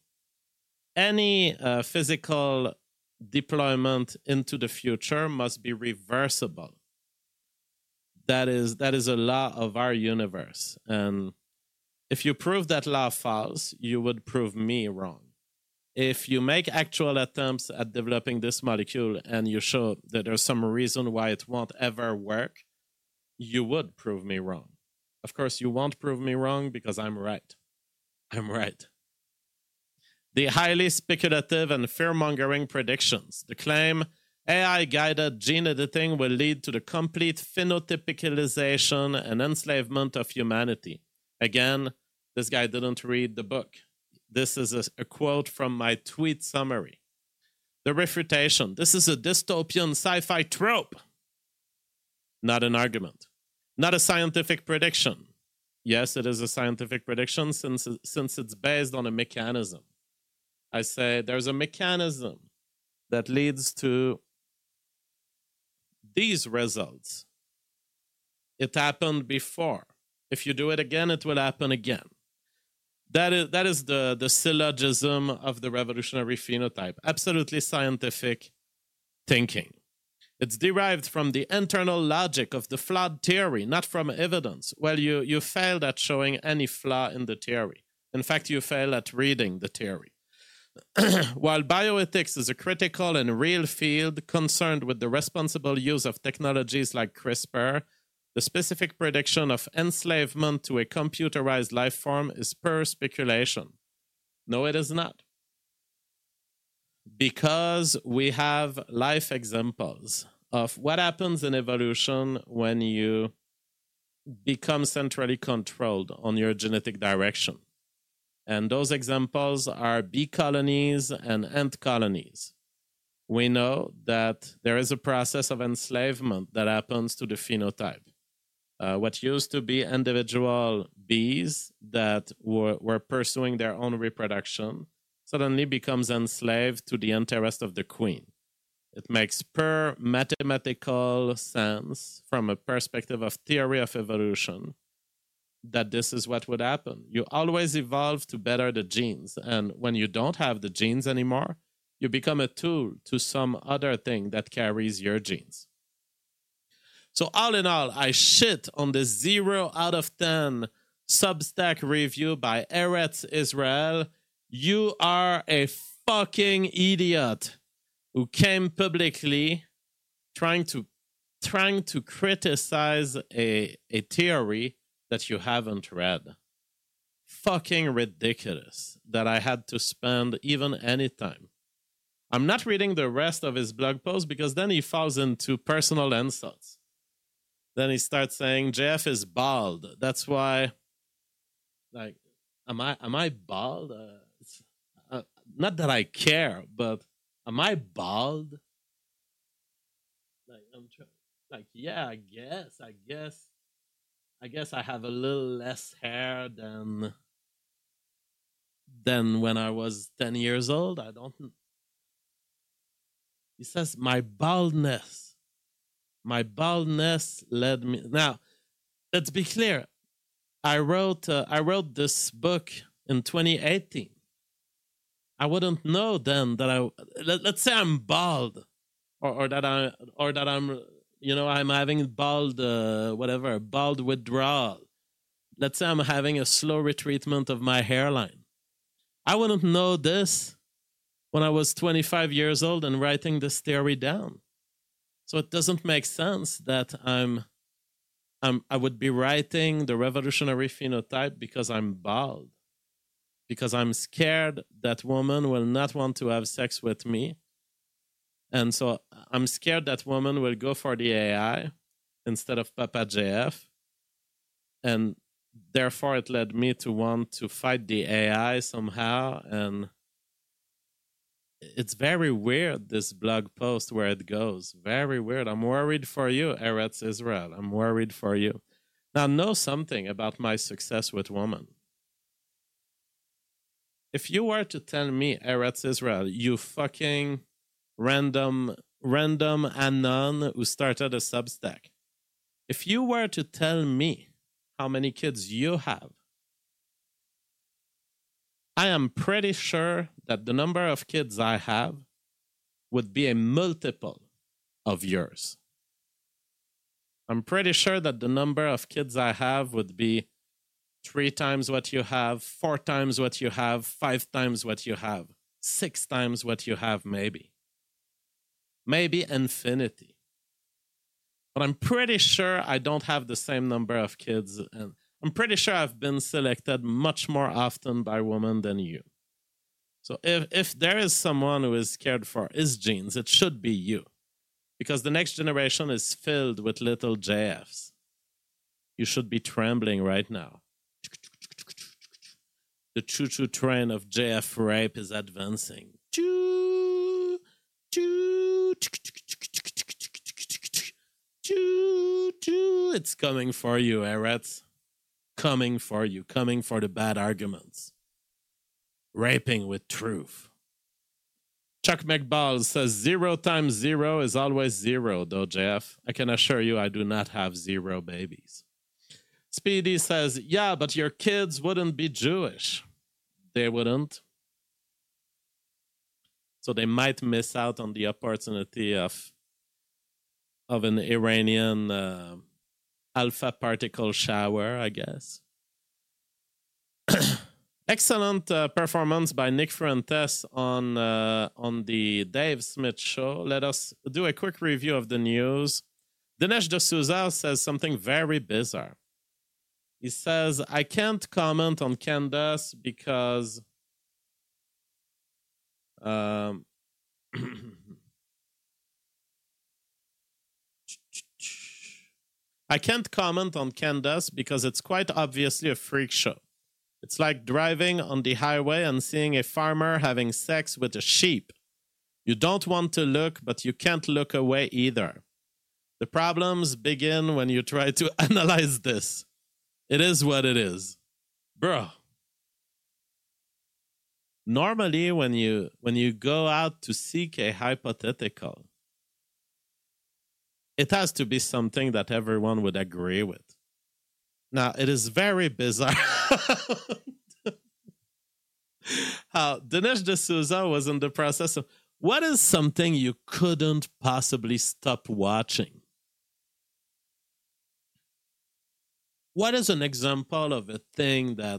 physical deployment into the future must be reversible. That is a law of our universe. And if you prove that law false, you would prove me wrong. If you make actual attempts at developing this molecule and you show that there's some reason why it won't ever work, you would prove me wrong. Of course, you won't prove me wrong because I'm right. I'm right. The highly speculative and fear-mongering predictions. The claim AI-guided gene editing will lead to the complete phenotypicalization and enslavement of humanity. Again, this guy didn't read the book. This is a quote from my tweet summary. The refutation. This is a dystopian sci-fi trope. Not an argument. Not a scientific prediction. Yes, it is a scientific prediction since it's based on a mechanism. I say there's a mechanism that leads to these results. It happened before. If you do it again, it will happen again. That is the syllogism of the revolutionary phenotype. Absolutely scientific thinking. It's derived from the internal logic of the flawed theory, not from evidence. Well, you failed at showing any flaw in the theory. In fact, you failed at reading the theory. While bioethics is a critical and real field concerned with the responsible use of technologies like CRISPR, the specific prediction of enslavement to a computerized life form is pure speculation. No, it is not. Because we have life examples of what happens in evolution when you become centrally controlled on your genetic direction. And those examples are bee colonies and ant colonies. We know that there is a process of enslavement that happens to the phenotype. what used to be individual bees that were pursuing their own reproduction suddenly becomes enslaved to the interest of the queen. It makes pure mathematical sense from a perspective of theory of evolution that this is what would happen. You always evolve to better the genes, and when you don't have the genes anymore, you become a tool to some other thing that carries your genes. So all in all, I shit on the 0 out of 10 Substack review by Eretz Israel. You are a fucking idiot who came publicly trying to criticize a theory that you haven't read. Fucking ridiculous that I had to spend even any time. I'm not reading the rest of his blog post because then he falls into personal insults. Then he starts saying JF is bald. That's why, like, am I bald? Not that I care, but am I bald? Like, yeah, I guess I have a little less hair than when I was 10 years old. I don't. He says my baldness led me. Now, let's be clear. I wrote this book in 2018. I wouldn't know then that let's say I'm bald, or that I'm I'm having bald withdrawal. Let's say I'm having a slow retreatment of my hairline. I wouldn't know this when I was 25 years old and writing this theory down. So it doesn't make sense that I would be writing the revolutionary phenotype because I'm bald, because I'm scared that woman will not want to have sex with me. And so I'm scared that woman will go for the AI instead of Papa JF. And therefore it led me to want to fight the AI somehow. And it's very weird, this blog post, where it goes. Very weird. I'm worried for you, Eretz Israel. I'm worried for you. Now, know something about my success with women. If you were to tell me, Eretz Israel, you fucking random anon who started a Substack, if you were to tell me how many kids you have, I am pretty sure that the number of kids I have would be a multiple of yours. I'm pretty sure that the number of kids I have would be 3 times what you have, 4 times what you have, 5 times what you have, 6 times what you have, maybe. Maybe infinity. But I'm pretty sure I don't have the same number of kids, and I'm pretty sure I've been selected much more often by women than you. So if there is someone who is cared for his genes, it should be you. Because the next generation is filled with little JFs. You should be trembling right now. The choo-choo train of JF rape is advancing. Choo, choo, choo, choo. It's coming for you, Eretz. Coming for you. Coming for the bad arguments. Raping with truth. Chuck McBall says 0 times 0 is always 0, though, JF. I can assure you I do not have 0 babies. Speedy says, yeah, but your kids wouldn't be Jewish. They wouldn't. So they might miss out on the opportunity of an Iranian alpha particle shower, I guess. Excellent performance by Nick Fuentes on the Dave Smith Show. Let us do a quick review of the news. Dinesh D'Souza says something very bizarre. He says, I can't comment on Candace because I can't comment on Candace because it's quite obviously a freak show. It's like driving on the highway and seeing a farmer having sex with a sheep. You don't want to look, but you can't look away either. The problems begin when you try to analyze this. It is what it is. Bro. Normally, when you go out to seek a hypothetical, it has to be something that everyone would agree with. Now, it is very bizarre how Dinesh D'Souza was in the process of, what is something you couldn't possibly stop watching? What is an example of a thing that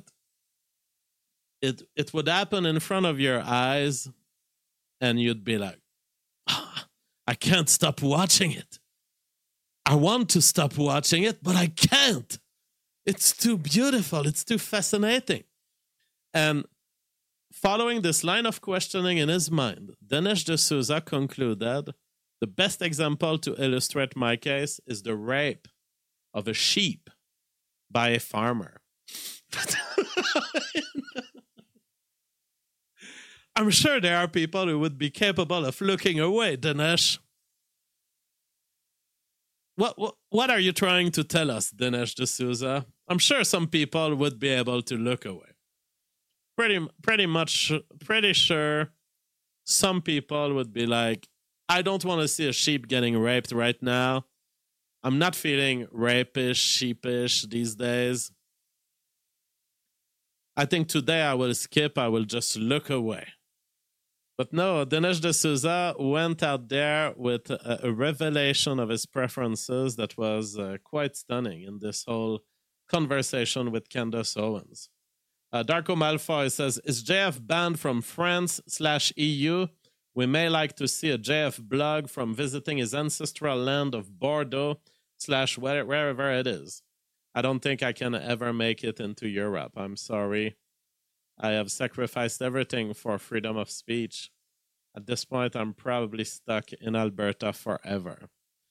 it would happen in front of your eyes and you'd be like, I can't stop watching it. I want to stop watching it, but I can't. It's too beautiful. It's too fascinating. And following this line of questioning in his mind, Dinesh D'Souza concluded the best example to illustrate my case is the rape of a sheep by a farmer. I'm sure there are people who would be capable of looking away, Dinesh. What are you trying to tell us, Dinesh D'Souza? I'm sure some people would be able to look away. Pretty sure some people would be like, I don't want to see a sheep getting raped right now. I'm not feeling rapish, sheepish these days. I think today I will skip, I will just look away. But no, Dinesh D'Souza went out there with a revelation of his preferences that was quite stunning in this whole conversation with Candace Owens. Darko Malfoy says, is JF banned from France/EU? We may like to see a JF blog from visiting his ancestral land of Bordeaux / wherever it is. I don't think I can ever make it into Europe. I'm sorry. I have sacrificed everything for freedom of speech. At this point, I'm probably stuck in Alberta forever.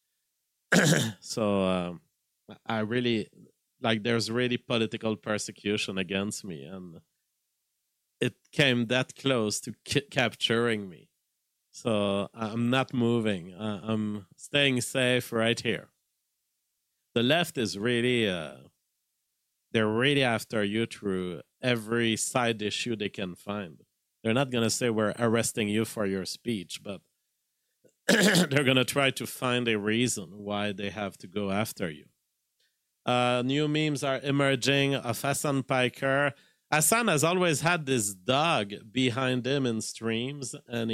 So I really, there's really political persecution against me, and it came that close to capturing me. So I'm not moving. I'm staying safe right here. The left is really, they're really after you through every side issue they can find. They're not going to say we're arresting you for your speech, but they're going to try to find a reason why they have to go after you. New memes are emerging of Hassan Piker. Hassan has always had this dog behind him in streams, and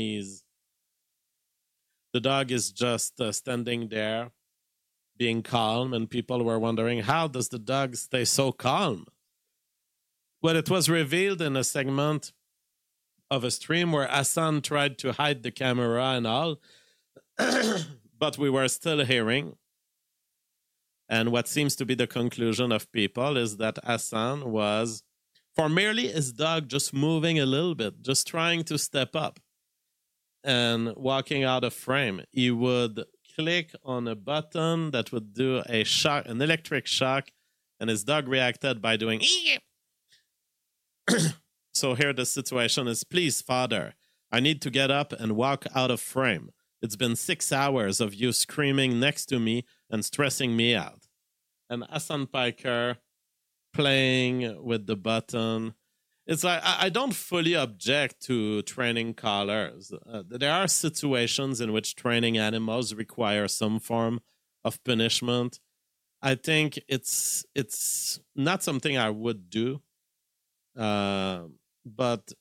the dog is just standing there being calm, and people were wondering, how does the dog stay so calm? Well, it was revealed in a segment of a stream where Hassan tried to hide the camera and all, but we were still hearing. And what seems to be the conclusion of people is that Hassan was, for merely his dog just moving a little bit, just trying to step up and walking out of frame, he would click on a button that would do a shock, an electric shock, and his dog reacted by doing So here the situation is, please, father, I need to get up and walk out of frame. It's been 6 hours of you screaming next to me and stressing me out. And Hassan Piker playing with the button. It's like, I don't fully object to training collars. There are situations in which training animals require some form of punishment. I think it's not something I would do. But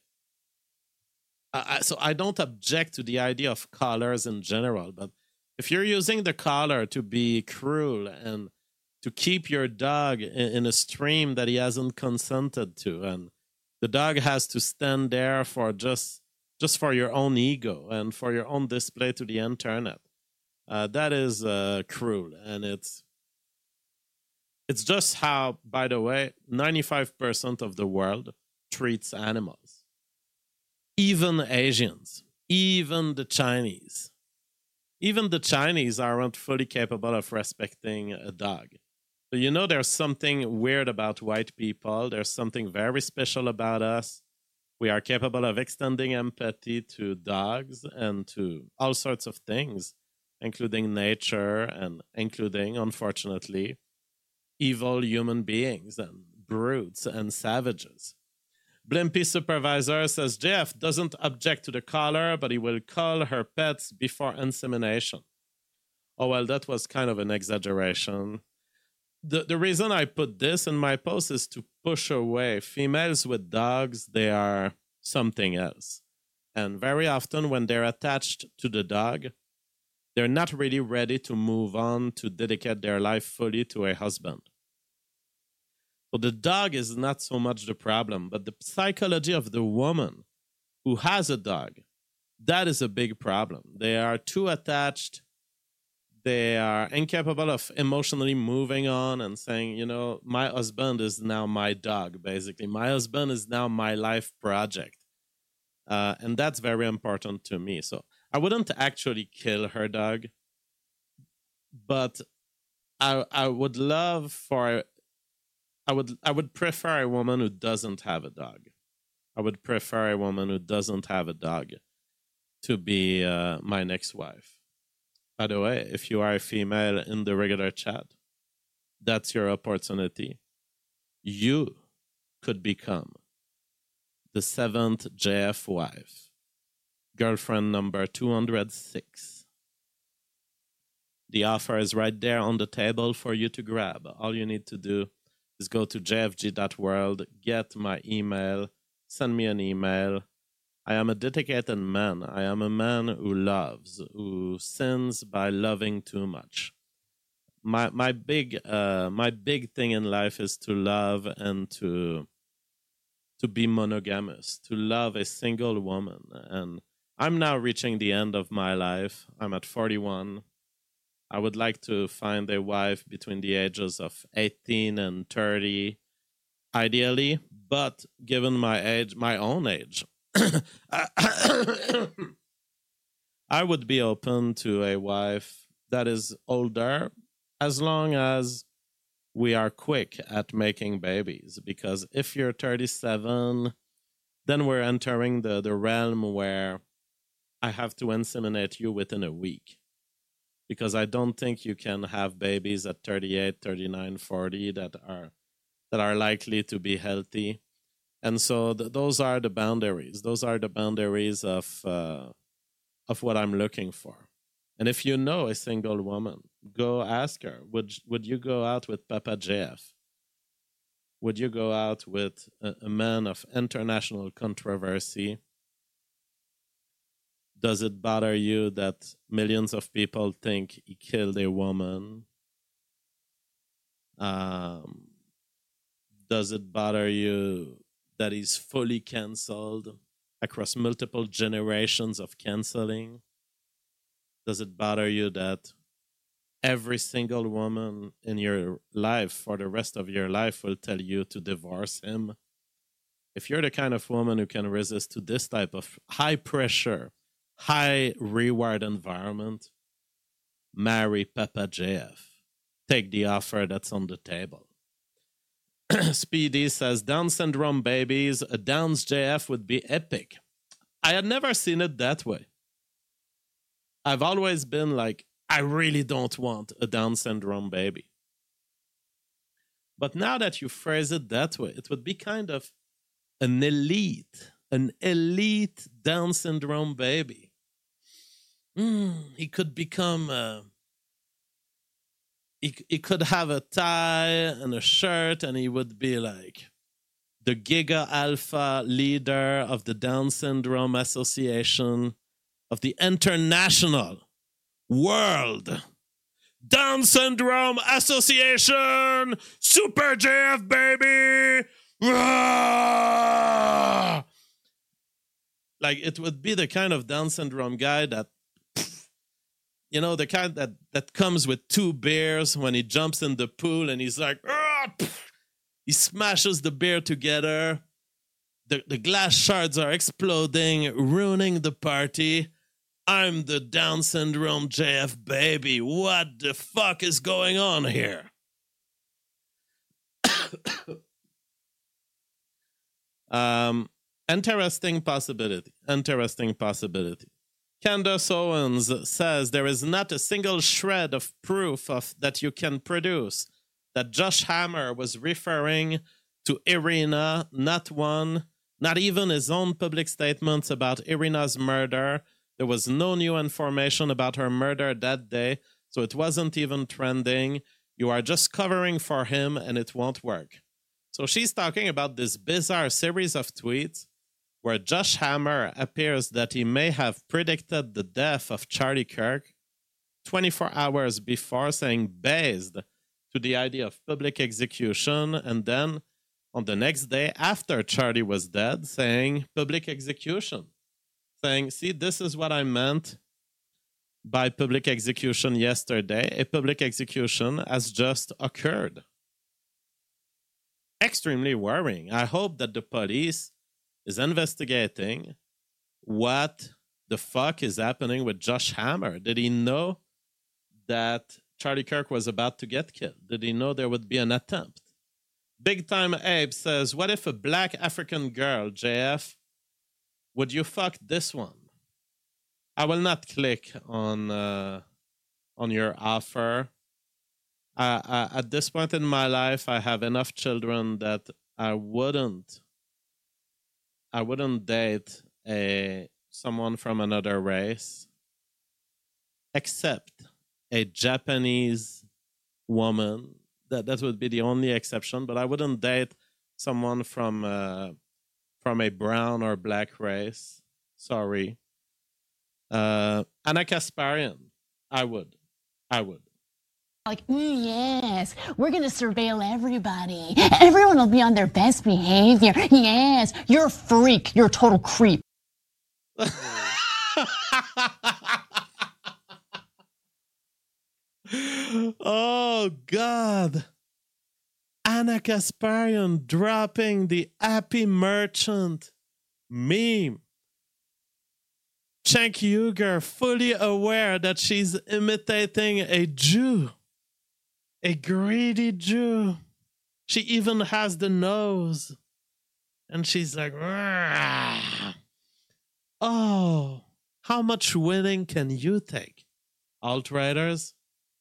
so I don't object to the idea of collars in general. But if you're using the collar to be cruel and to keep your dog in a stream that he hasn't consented to, and the dog has to stand there for just for your own ego and for your own display to the internet, that is cruel. And it's just how, by the way, 95% of the world treats animals. Even Asians, even the Chinese. Even the Chinese aren't fully capable of respecting a dog. So you know there's something weird about white people. There's something very special about us. We are capable of extending empathy to dogs and to all sorts of things. including nature and including, unfortunately, evil human beings and brutes and savages. Blimpy Supervisor says JF doesn't object to the collar, but he will call her pets before insemination. Oh, well, that was kind of an exaggeration. The reason I put this in my post is to push away. Females with dogs, they are something else. And very often when they're attached to the dog, they're not really ready to move on to dedicate their life fully to a husband. So the dog is not so much the problem, but the psychology of the woman who has a dog, that is a big problem. They are too attached. They are incapable of emotionally moving on and saying, you know, my husband is now my dog, basically. My husband is now my life project. And that's very important to me. So I wouldn't actually kill her dog, but I would love for... I would prefer a woman who doesn't have a dog. I would prefer a woman who doesn't have a dog to be my next wife. By the way, if you are a female in the regular chat, that's your opportunity. You could become the 7th JF wife, girlfriend number 206. The offer is right there on the table for you to grab. All you need to do is go to jfg.world, get my email, send me an email. I am a dedicated man. I am a man who loves, who sins by loving too much. My big thing in life is to love and to be monogamous, to love a single woman. And I'm now reaching the end of my life. I'm at 41. I would like to find a wife between the ages of 18 and 30, ideally, but given my age, my own age, I would be open to a wife that is older as long as we are quick at making babies. Because if you're 37, then we're entering the realm where I have to inseminate you within a week. Because I don't think you can have babies at 38, 39, 40 that are likely to be healthy. And so those are the boundaries. Those are the boundaries of what I'm looking for. And if you know a single woman, go ask her, would you go out with Papa JF? Would you go out with a man of international controversy? Does it bother you that millions of people think he killed a woman? Does it bother you that he's fully canceled across multiple generations of canceling? Does it bother you that every single woman in your life for the rest of your life will tell you to divorce him? If you're the kind of woman who can resist to this type of high pressure, high reward environment, marry Papa JF. Take the offer that's on the table. Speedy says, Down syndrome babies, a Downs JF would be epic. I had never seen it that way. I've always been like, I really don't want a Down syndrome baby. But now that you phrase it that way, it would be kind of an elite Down syndrome baby. He could become he could have a tie and a shirt, and he would be like the Giga Alpha leader of the Down Syndrome Association, of the International World Down Syndrome Association, Super JF baby. Like, it would be the kind of Down syndrome guy that, you know, the kind that comes with 2 beers when he jumps in the pool and he's like, he smashes the beer together. The glass shards are exploding, ruining the party. I'm the Down syndrome JF baby. What the fuck is going on here? Interesting possibility. Candace Owens says there is not a single shred of proof of that you can produce that Josh Hammer was referring to Irina, not one, not even his own public statements about Irina's murder. There was no new information about her murder that day, so it wasn't even trending. You are just covering for him and it won't work. So she's talking about this bizarre series of tweets where Josh Hammer appears that he may have predicted the death of Charlie Kirk 24 hours before, saying based to the idea of public execution, and then on the next day after Charlie was dead, saying public execution. Saying, see, this is what I meant by public execution yesterday. A public execution has just occurred. Extremely worrying. I hope that the police is investigating what the fuck is happening with Josh Hammer. Did he know that Charlie Kirk was about to get killed? Did he know there would be an attempt? Big Time Abe says, what if a black African girl, JF, would you fuck this one? I will not click on your offer. At this point in my life, I have enough children that I wouldn't date someone from another race, except a Japanese woman. That would be the only exception. But I wouldn't date someone from a brown or black race. Sorry. Anna Kasparian. I would. Like, yes, we're going to surveil everybody. Everyone will be on their best behavior. Yes, you're a freak. You're a total creep. Oh, God. Anna Kasparian dropping the Happy Merchant meme. Cenk Uygur fully aware that she's imitating a Jew. A greedy Jew. She even has the nose. And she's like, "Rah." Oh, how much winning can you take? Alt-righters?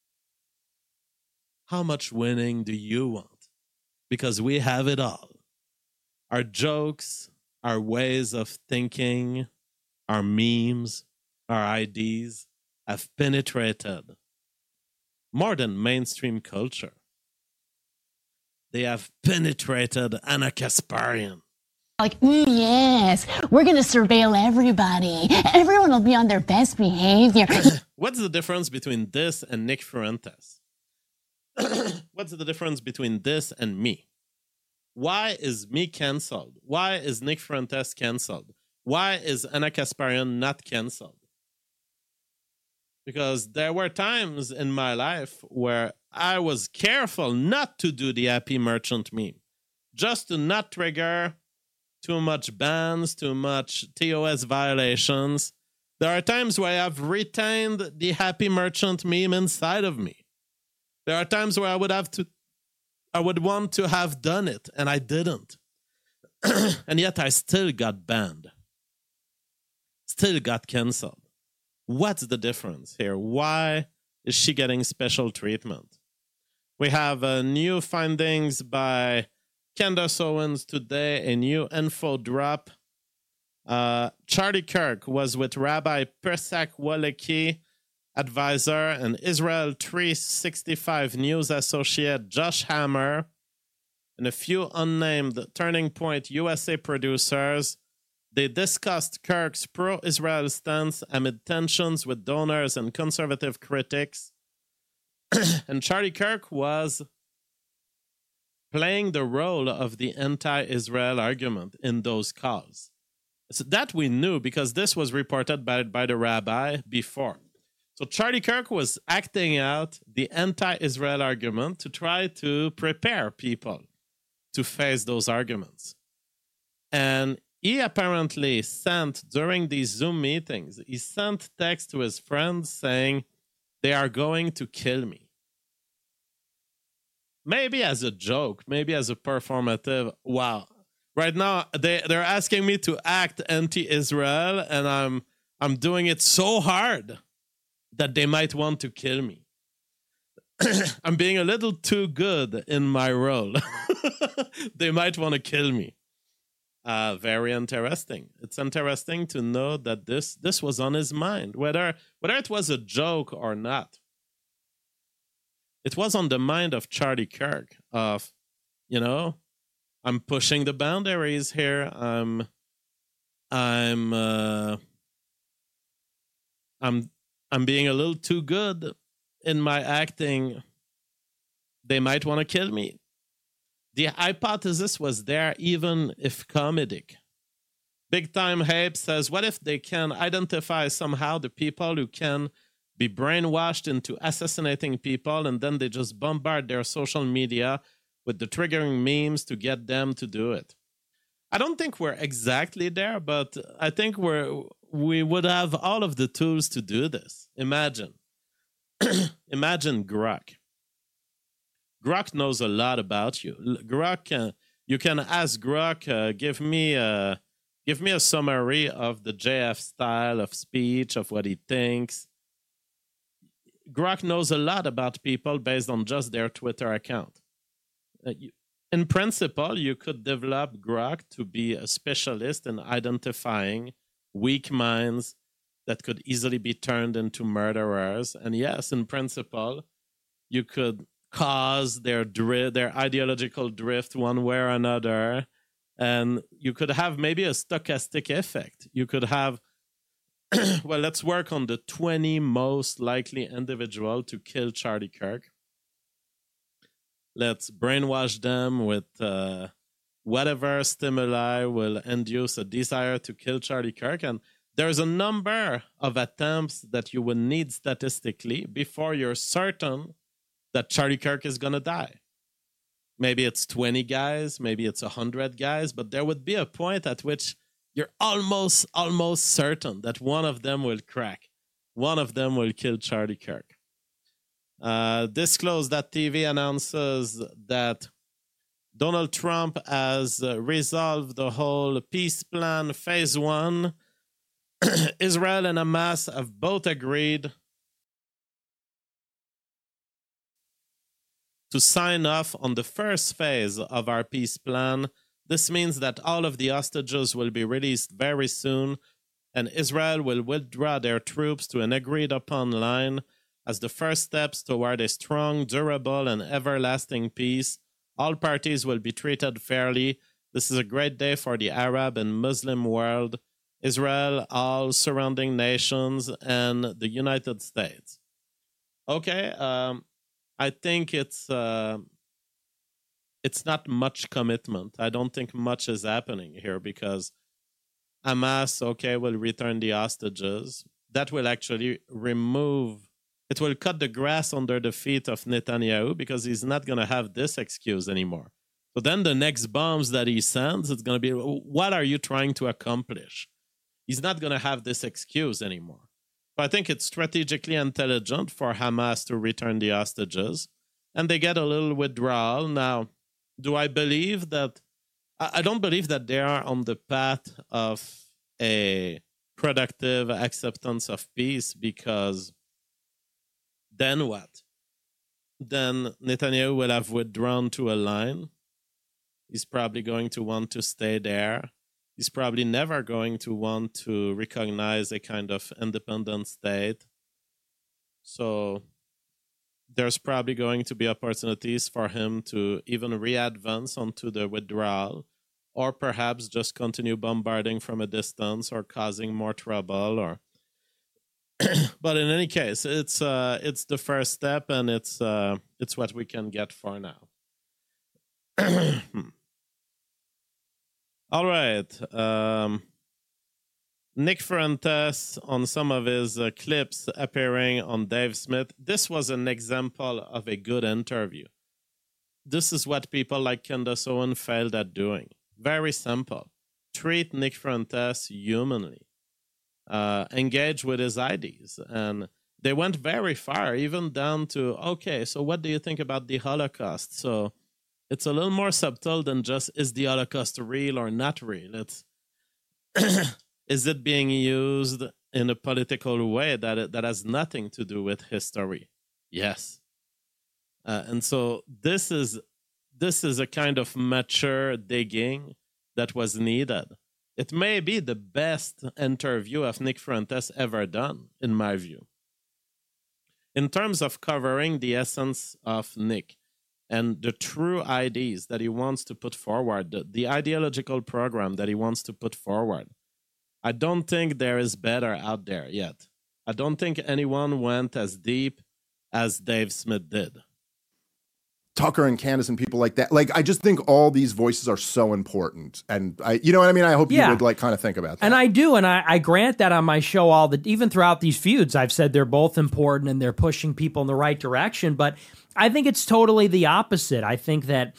How much winning do you want? Because we have it all. Our jokes, our ways of thinking, our memes, our IDs have penetrated more than mainstream culture. They have penetrated Anna Kasparian. Like, yes, we're going to surveil everybody. Everyone will be on their best behavior. What's the difference between this and Nick Fuentes? What's the difference between this and me? Why is me canceled? Why is Nick Fuentes canceled? Why is Anna Kasparian not canceled? Because there were times in my life where I was careful not to do the Happy Merchant meme, just to not trigger too much bans, too much TOS violations. There are times where I've retained the Happy Merchant meme inside of me. There are times where I would want to have done it, and I didn't. And yet I still got banned. Still got canceled. What's the difference here? Why is she getting special treatment? We have new findings by Candace Owens today, a new info drop. Charlie Kirk was with Rabbi Persak Walecki, advisor, and Israel 365 News associate Josh Hammer, and a few unnamed Turning Point USA producers. They discussed Kirk's pro-Israel stance amid tensions with donors and conservative critics. And Charlie Kirk was playing the role of the anti-Israel argument in those calls. So that we knew because this was reported by the rabbi before. So Charlie Kirk was acting out the anti-Israel argument to try to prepare people to face those arguments. And he apparently sent, during these Zoom meetings, he sent text to his friends saying, they are going to kill me. Maybe as a joke, maybe as a performative, wow. Right now, they're asking me to act anti-Israel, and I'm doing it so hard that they might want to kill me. I'm being a little too good in my role. They might want to kill me. Very interesting. It's interesting to know that this was on his mind, whether it was a joke or not. It was on the mind of Charlie Kirk of, I'm pushing the boundaries here. I'm being a little too good in my acting. They might want to kill me. The hypothesis was there, even if comedic. Big Time Ape says, what if they can identify somehow the people who can be brainwashed into assassinating people, and then they just bombard their social media with the triggering memes to get them to do it? I don't think we're exactly there, but I think we would have all of the tools to do this. Imagine Grok. Grok knows a lot about you. Grok, you can ask Grok, give me a summary of the JF style of speech, of what he thinks. Grok knows a lot about people based on just their Twitter account. In principle, you could develop Grok to be a specialist in identifying weak minds that could easily be turned into murderers. And yes, in principle, you could cause their ideological drift one way or another. And you could have maybe a stochastic effect. You could have, well, let's work on the 20 most likely individual to kill Charlie Kirk. Let's brainwash them with whatever stimuli will induce a desire to kill Charlie Kirk. And there's a number of attempts that you would need statistically before you're certain that Charlie Kirk is going to die. Maybe it's 20 guys, maybe it's 100 guys, but there would be a point at which you're almost certain that one of them will crack. One of them will kill Charlie Kirk. Disclose.tv announces that Donald Trump has resolved the whole peace plan, phase 1. Israel and Hamas have both agreed to sign off on the first phase of our peace plan. This means that all of the hostages will be released very soon, and Israel will withdraw their troops to an agreed-upon line as the first steps toward a strong, durable, and everlasting peace. All parties will be treated fairly. This is a great day for the Arab and Muslim world, Israel, all surrounding nations, and the United States. Okay, I think it's not much commitment. I don't think much is happening here because Hamas, will return the hostages. That will actually it will cut the grass under the feet of Netanyahu because he's not going to have this excuse anymore. So then the next bombs that he sends, it's going to be, what are you trying to accomplish? He's not going to have this excuse anymore. I think it's strategically intelligent for Hamas to return the hostages, and they get a little withdrawal. Now, do I believe that? I don't believe that they are on the path of a productive acceptance of peace, because then what? Then Netanyahu will have withdrawn to a line. He's probably going to want to stay there. He's probably never going to want to recognize a kind of independent state. So there's probably going to be opportunities for him to even re-advance onto the withdrawal, or perhaps just continue bombarding from a distance or causing more trouble. Or, but in any case, it's the first step, and it's what we can get for now. All right. Nick Fuentes, on some of his clips appearing on Dave Smith, this was an example of a good interview. This is what people like Candace Owen failed at doing. Very simple. Treat Nick Fuentes humanly. Engage with his ideas. And they went very far, even down to, okay, so what do you think about the Holocaust? So it's a little more subtle than just, is the Holocaust real or not real? It's, is it being used in a political way that has nothing to do with history. Yes. And so this is a kind of mature digging that was needed. It may be the best interview of Nick Fuentes ever done, in my view. In terms of covering the essence of Nick and the true ideas that he wants to put forward, the ideological program that he wants to put forward, I don't think there is better out there yet. I don't think anyone went as deep as Dave Smith did. Tucker and Candace and people like that. Like, I just think all these voices are so important. And you know what I mean? I hope you would kind of think about that. And I do. And I grant that on my show even throughout these feuds, I've said they're both important and they're pushing people in the right direction. But I think it's totally the opposite. I think that,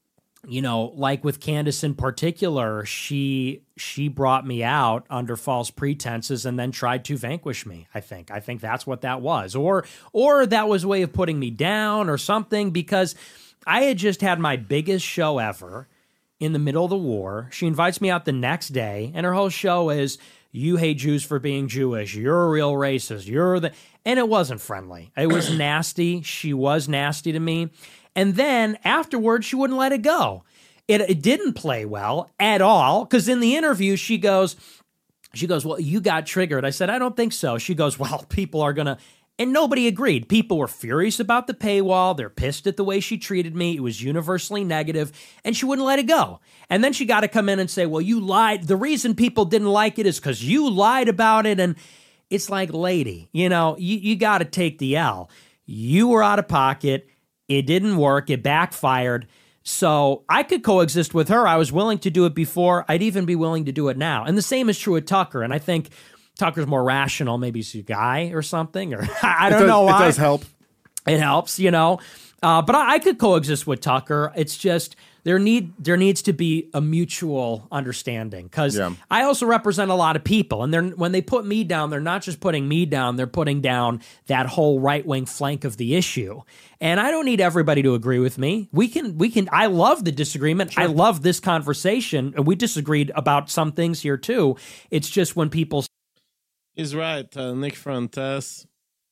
like with Candace in particular, she brought me out under false pretenses and then tried to vanquish me. I think that's what that was, or that was a way of putting me down or something, because I had just had my biggest show ever in the middle of the war. She invites me out the next day, and her whole show is, "You hate Jews for being Jewish. You're a real racist. And it wasn't friendly. It was nasty. She was nasty to me. And then afterwards, she wouldn't let it go. It didn't play well at all, because in the interview, she goes, "Well, you got triggered." I said, "I don't think so." She goes, "Well, people are going to," and nobody agreed. People were furious about the paywall. They're pissed at the way she treated me. It was universally negative, and she wouldn't let it go. And then she got to come in and say, "Well, you lied. The reason people didn't like it is because you lied about it." And it's like, lady, you got to take the L. You were out of pocket. It didn't work. It backfired. So I could coexist with her. I was willing to do it before. I'd even be willing to do it now. And the same is true with Tucker. And I think Tucker's more rational. Maybe he's a guy or something, or I don't know why. It does help. It helps, But I could coexist with Tucker. It's just there needs to be a mutual understanding, because I also represent a lot of people, and when they put me down, they're not just putting me down, they're putting down that whole right-wing flank of the issue. And I don't need everybody to agree with me. We can. I love the disagreement. Sure. I love this conversation, and we disagreed about some things here too. It's just when people. He's right, Nick Fuentes.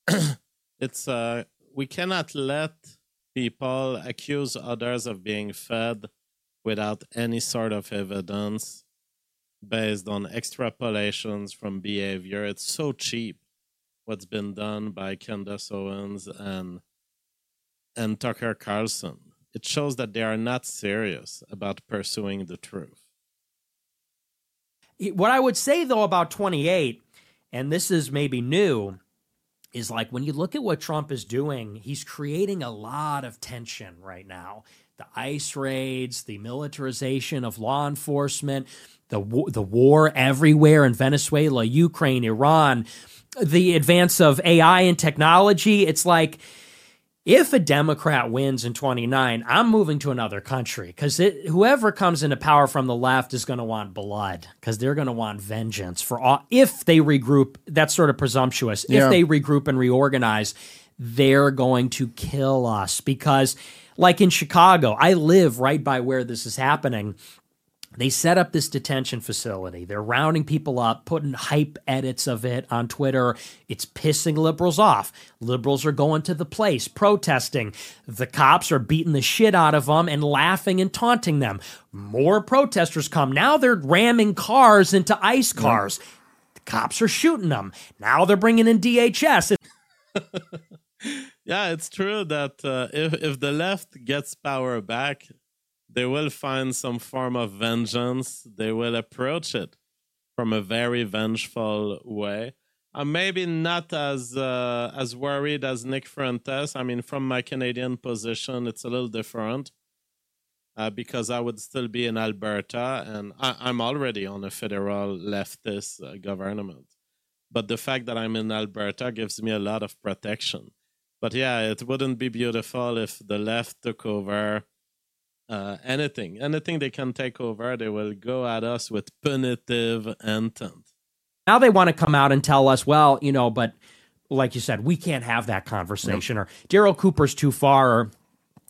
It's we cannot let people accuse others of being fed without any sort of evidence based on extrapolations from behavior. It's so cheap what's been done by Candace Owens and Tucker Carlson. It shows that they are not serious about pursuing the truth. What I would say, though, about 28, and this is maybe new, is like when you look at what Trump is doing, he's creating a lot of tension right now. The ICE raids, the militarization of law enforcement, the war everywhere in Venezuela, Ukraine, Iran, the advance of AI and technology. It's like, if a Democrat wins in 29, I'm moving to another country, because whoever comes into power from the left is going to want blood, because they're going to want vengeance for all. If they regroup, that's sort of presumptuous. Yeah. If they regroup and reorganize, they're going to kill us, because like in Chicago, I live right by where this is happening. They set up this detention facility. They're rounding people up, putting hype edits of it on Twitter. It's pissing liberals off. Liberals are going to the place, protesting. The cops are beating the shit out of them and laughing and taunting them. More protesters come. Now they're ramming cars into ICE cars. The cops are shooting them. Now they're bringing in DHS. Yeah, it's true that if the left gets power back, they will find some form of vengeance. They will approach it from a very vengeful way. I'm maybe not as worried as Nick Fuentes. I mean, from my Canadian position, it's a little different because I would still be in Alberta, and I'm already on a federal leftist government. But the fact that I'm in Alberta gives me a lot of protection. But yeah, it wouldn't be beautiful if the left took over. Anything they can take over, they will go at us with punitive intent. Now they want to come out and tell us, well, but like you said, we can't have that conversation, or Daryl Cooper's too far, or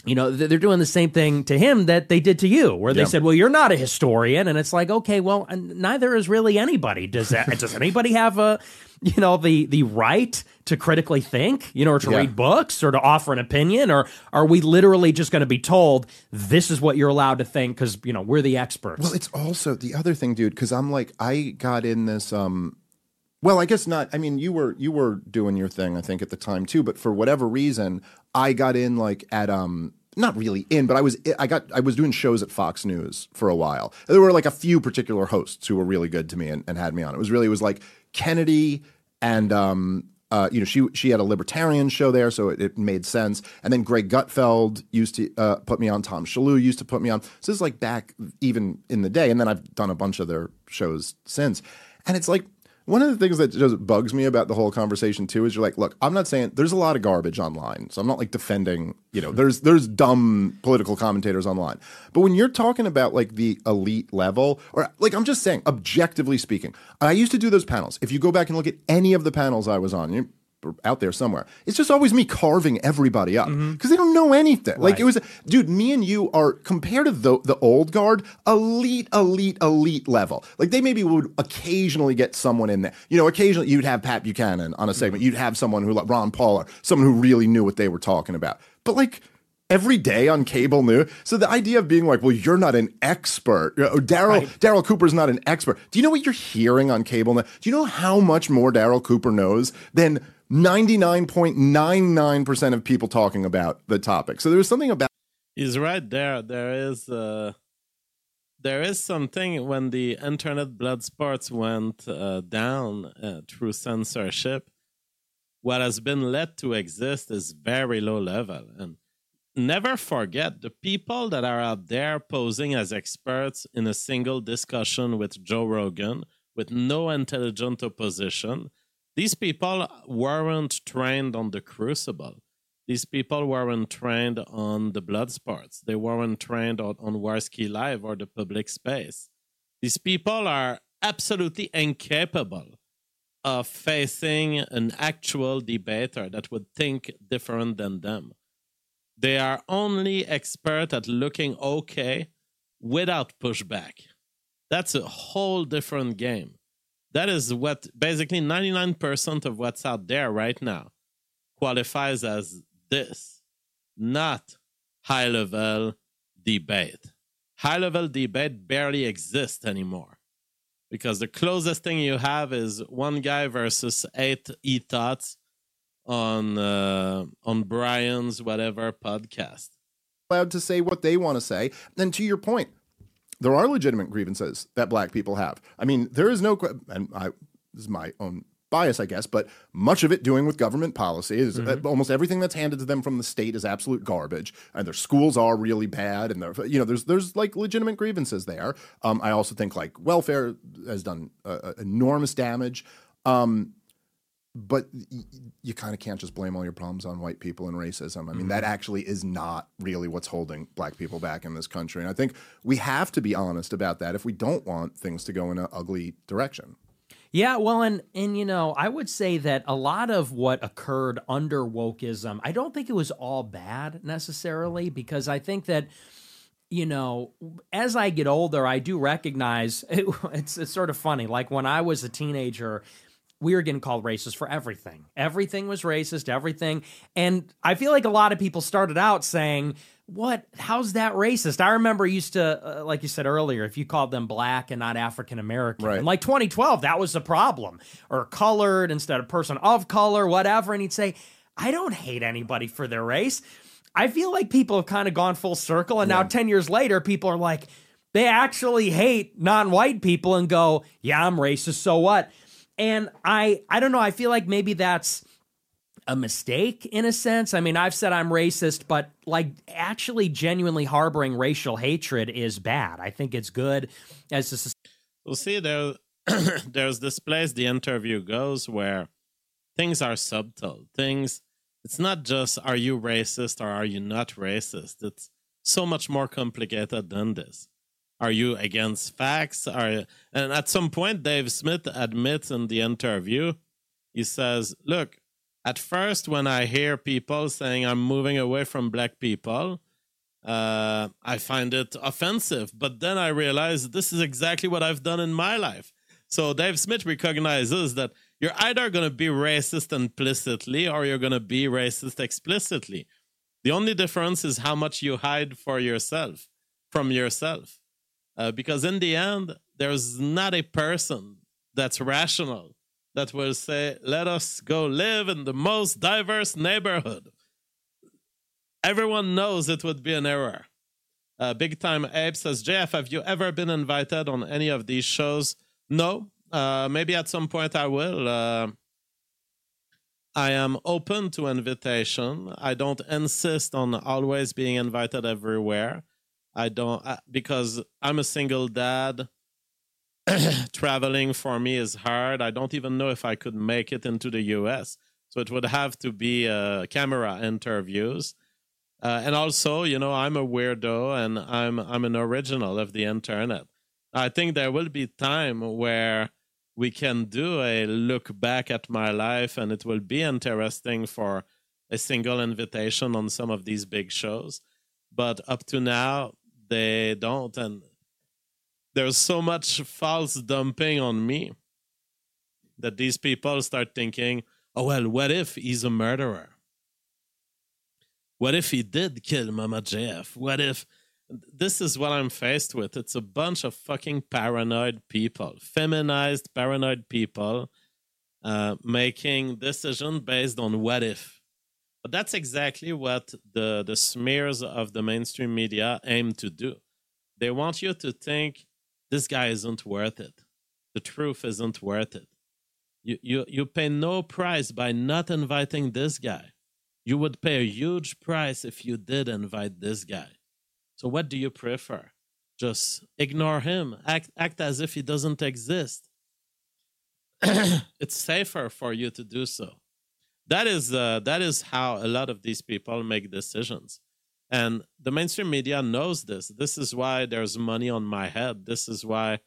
you know, they're doing the same thing to him that they did to you, where they said, well, you're not a historian. And it's like, okay, well, neither is really anybody. Does anybody have the right to critically think, or to read books or to offer an opinion? Or are we literally just going to be told this is what you're allowed to think because, we're the experts? Well, it's also the other thing, dude, because I'm like, I got in this, well, I guess not. I mean, you were doing your thing, I think, at the time too. But for whatever reason, I got in like at not really in, but I was doing shows at Fox News for a while. There were like a few particular hosts who were really good to me and had me on. It was like Kennedy and she had a libertarian show there, so it made sense. And then Greg Gutfeld used to put me on. Tom Shalhoub used to put me on. So this is like back even in the day. And then I've done a bunch of their shows since. And it's like, one of the things that just bugs me about the whole conversation too is you're like, look, I'm not saying there's a lot of garbage online, so I'm not like defending, there's dumb political commentators online. But when you're talking about like the elite level, or like I'm just saying, objectively speaking, I used to do those panels. If you go back and look at any of the panels I was on, out there somewhere, it's just always me carving everybody up because they don't know anything. Right. Like it was, dude, me and you are, compared to the old guard, elite level. Like they maybe would occasionally get someone in there. Occasionally you'd have Pat Buchanan on a segment. You'd have someone who, like Ron Paul, or someone who really knew what they were talking about. But like every day on cable news. So the idea of being like, well, you're not an expert. Daryl Cooper's not an expert. Do you know what you're hearing on cable news? Do you know how much more Daryl Cooper knows than 99.99% of people talking about the topic? So there's something about. He's right there. There is something when the internet blood sports went down through censorship. What has been let to exist is very low level. And never forget the people that are out there posing as experts in a single discussion with Joe Rogan with no intelligent opposition. These people weren't trained on the Crucible. These people weren't trained on the blood sports. They weren't trained on Warski Live or the public space. These people are absolutely incapable of facing an actual debater that would think different than them. They are only expert at looking okay without pushback. That's a whole different game. That is what basically 99% of what's out there right now qualifies as this, not high-level debate. High-level debate barely exists anymore because the closest thing you have is one guy versus 8 e-thoughts on Brian's whatever podcast. Allowed to say what they want to say. And to your point, there are legitimate grievances that black people have. I mean, there is no, and this is my own bias, I guess, but much of it doing with government policy is almost everything that's handed to them from the state is absolute garbage, and their schools are really bad, and there's like legitimate grievances there. I also think like welfare has done enormous damage. But you kind of can't just blame all your problems on white people and racism. I mean, that actually is not really what's holding black people back in this country. And I think we have to be honest about that if we don't want things to go in an ugly direction. Yeah, well, and I would say that a lot of what occurred under wokeism, I don't think it was all bad necessarily, because I think that, as I get older, I do recognize it's sort of funny. Like when I was a teenager, we were getting called racist for everything. Everything was racist, everything. And I feel like a lot of people started out saying, how's that racist? I remember used to, like you said earlier, if you called them black and not African-American. Right. In like 2012, that was the problem. Or colored instead of person of color, whatever. And he'd say, I don't hate anybody for their race. I feel like people have kind of gone full circle. And now 10 years later, people are like, they actually hate non-white people and go, yeah, I'm racist, so what? And I don't know, I feel like maybe that's a mistake in a sense. I mean, I've said I'm racist, but like actually genuinely harboring racial hatred is bad. I think it's good as a society. Well, see, there's this place the interview goes where things are subtle. It's not just are you racist or are you not racist. It's so much more complicated than this. Are you against facts? And at some point, Dave Smith admits in the interview, he says, look, at first, when I hear people saying I'm moving away from black people, I find it offensive. But then I realize this is exactly what I've done in my life. So Dave Smith recognizes that you're either going to be racist implicitly or you're going to be racist explicitly. The only difference is how much you hide from yourself. Because in the end, there's not a person that's rational that will say, let us go live in the most diverse neighborhood. Everyone knows it would be an error. Big Time Ape says, JF, have you ever been invited on any of these shows? No. Maybe at some point I will. I am open to invitation. I don't insist on always being invited everywhere. I don't, because I'm a single dad. Traveling for me is hard. I don't even know if I could make it into the US. So it would have to be camera interviews. And also, you know, I'm a weirdo and I'm an original of the internet. I think there will be time where we can do a look back at my life, and it will be interesting for a single invitation on some of these big shows. But up to now, they don't. And there's so much false dumping on me that these people start thinking, oh, well, what if he's a murderer? What if he did kill Mama JF? What if... This is what I'm faced with. It's a bunch of fucking paranoid people, feminized paranoid people making decisions based on what if. But that's exactly what the smears of the mainstream media aim to do. They want you to think this guy isn't worth it. The truth isn't worth it. You pay no price by not inviting this guy. You would pay a huge price if you did invite this guy. So what do you prefer? Just ignore him. Act as if he doesn't exist. It's safer for you to do so. That is how a lot of these people make decisions. And the mainstream media knows this. This is why there's money on my head. This is why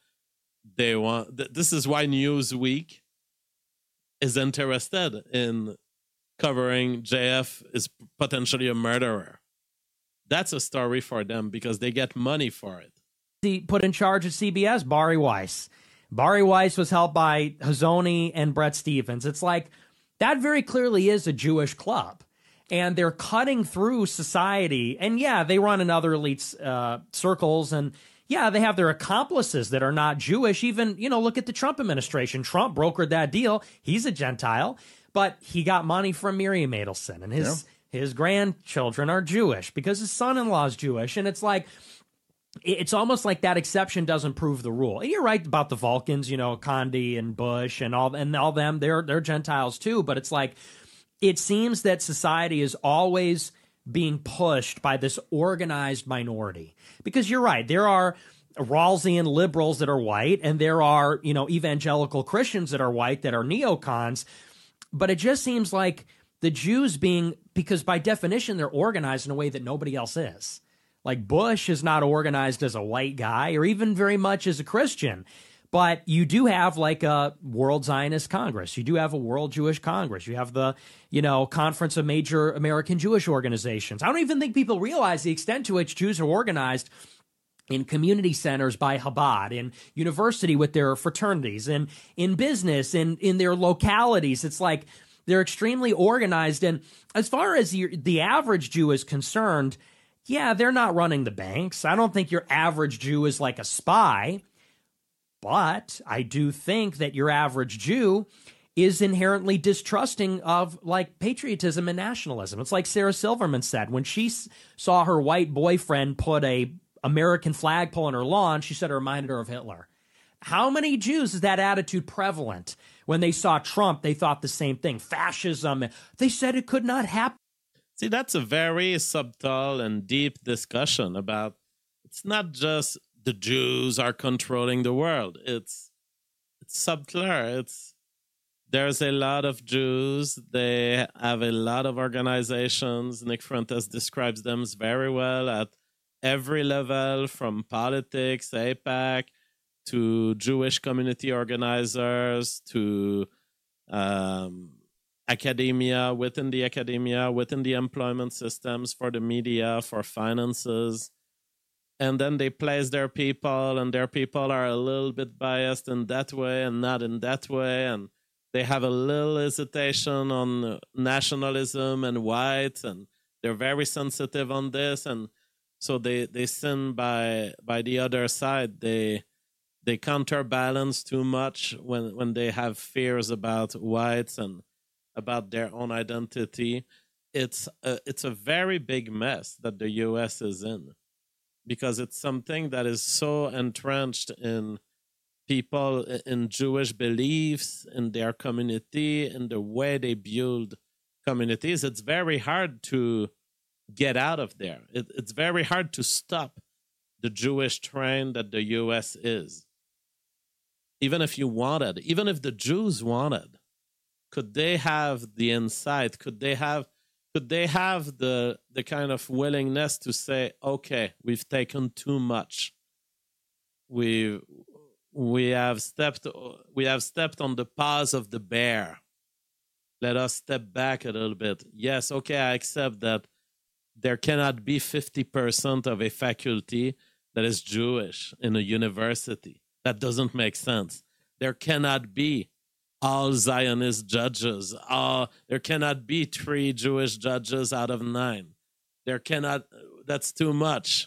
this is why Newsweek is interested in covering JF is potentially a murderer. That's a story for them because they get money for it. He put in charge of CBS, Bari Weiss. Bari Weiss was helped by Hazony and Brett Stevens. It's like, that very clearly is a Jewish club. And they're cutting through society. And yeah, they run in other elite circles. And yeah, they have their accomplices that are not Jewish. Even, you know, look at the Trump administration. Trump brokered that deal. He's a Gentile. But he got money from Miriam Adelson. And his grandchildren are Jewish because his son-in-law is Jewish. And it's like, it's almost like that exception doesn't prove the rule. And you're right about the Vulcans, you know, Condi and Bush and all them. They're Gentiles too. But it's like, it seems that society is always being pushed by this organized minority. Because you're right, there are Rawlsian liberals that are white, and there are, you know, evangelical Christians that are white that are neocons. But it just seems like the Jews because by definition, they're organized in a way that nobody else is. Like Bush is not organized as a white guy or even very much as a Christian. But you do have like a World Zionist Congress. You do have a World Jewish Congress. You have the, you know, Conference of Major American Jewish Organizations. I don't even think people realize the extent to which Jews are organized in community centers by Chabad, in university with their fraternities, and in business, and in their localities. It's like, they're extremely organized. And as far as the average Jew is concerned, yeah, they're not running the banks. I don't think your average Jew is like a spy. But I do think that your average Jew is inherently distrusting of like patriotism and nationalism. It's like Sarah Silverman said when she saw her white boyfriend put a American flagpole on her lawn, she said it reminded her of Hitler. How many Jews is that attitude prevalent? When they saw Trump, they thought the same thing. Fascism. They said it could not happen. See, that's a very subtle and deep discussion about, it's not just the Jews are controlling the world. It's subtler. There's a lot of Jews. They have a lot of organizations. Nick Fuentes describes them very well at every level, from politics, AIPAC, to Jewish community organizers, to academia, within the employment systems, for the media, for finances. And then they place their people, and their people are a little bit biased in that way and not in that way. And they have a little hesitation on nationalism and whites, and they're very sensitive on this. And so they sin by the other side. They counterbalance too much when they have fears about whites and about their own identity. It's a very big mess that the U.S. is in, because it's something that is so entrenched in people, in Jewish beliefs, in their community, in the way they build communities. It's very hard to get out of there. It's very hard to stop the Jewish train that the U.S. is. Even if you wanted, even if the Jews wanted, could they have the insight? Could they have the kind of willingness to say, okay, we've taken too much. We have stepped on the paws of the bear. Let us step back a little bit. Yes, okay, I accept that there cannot be 50% of a faculty that is Jewish in a university. That doesn't make sense. There cannot be all Zionist judges. There cannot be 3 Jewish judges out of 9. That's too much.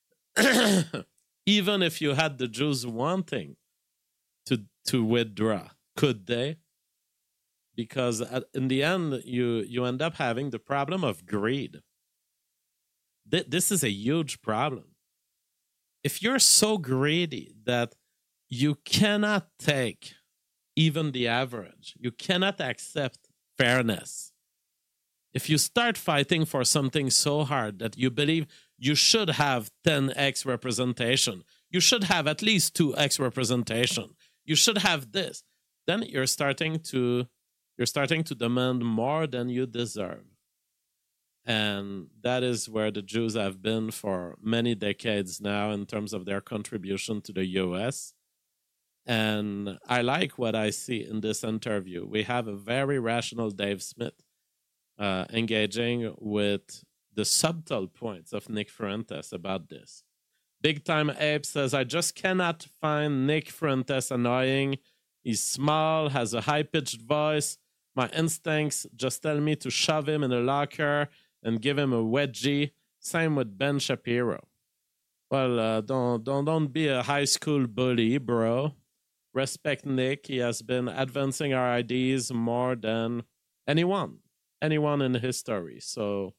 Even if you had the Jews wanting to withdraw, could they? Because in the end, you end up having the problem of greed. This is a huge problem. If you're so greedy that you cannot take even the average, you cannot accept fairness. If you start fighting for something so hard that you believe you should have 10x representation, you should have at least 2x representation, you should have this, then you're starting to demand more than you deserve. And that is where the Jews have been for many decades now in terms of their contribution to the U.S. And I like what I see in this interview. We have a very rational Dave Smith engaging with the subtle points of Nick Fuentes about this. Big Time Ape says, I just cannot find Nick Fuentes annoying. He's small, has a high-pitched voice. My instincts just tell me to shove him in a locker and give him a wedgie. Same with Ben Shapiro. Well, don't be a high school bully, bro. Respect Nick. He has been advancing our ideas more than anyone in history. So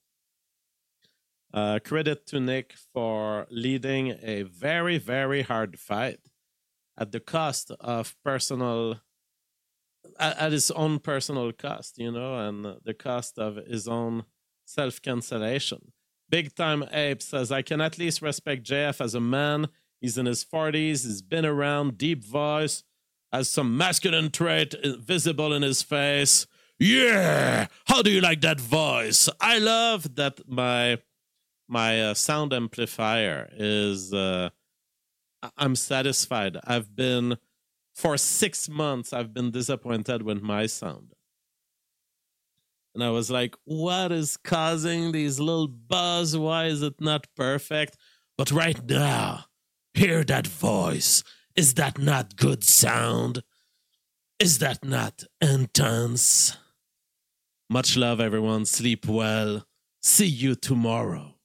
credit to Nick for leading a very, very hard fight at the cost of at his own personal cost, and the cost of his own self-cancellation. Big Time Ape says, I can at least respect JF as a man. He's in his 40s. He's been around, deep voice, has some masculine trait visible in his face. Yeah! How do you like that voice? I love that my sound amplifier is... I'm satisfied. For 6 months, I've been disappointed with my sound. And I was like, what is causing these little buzz? Why is it not perfect? But right now, hear that voice. Is that not good sound? Is that not intense? Much love, everyone. Sleep well. See you tomorrow.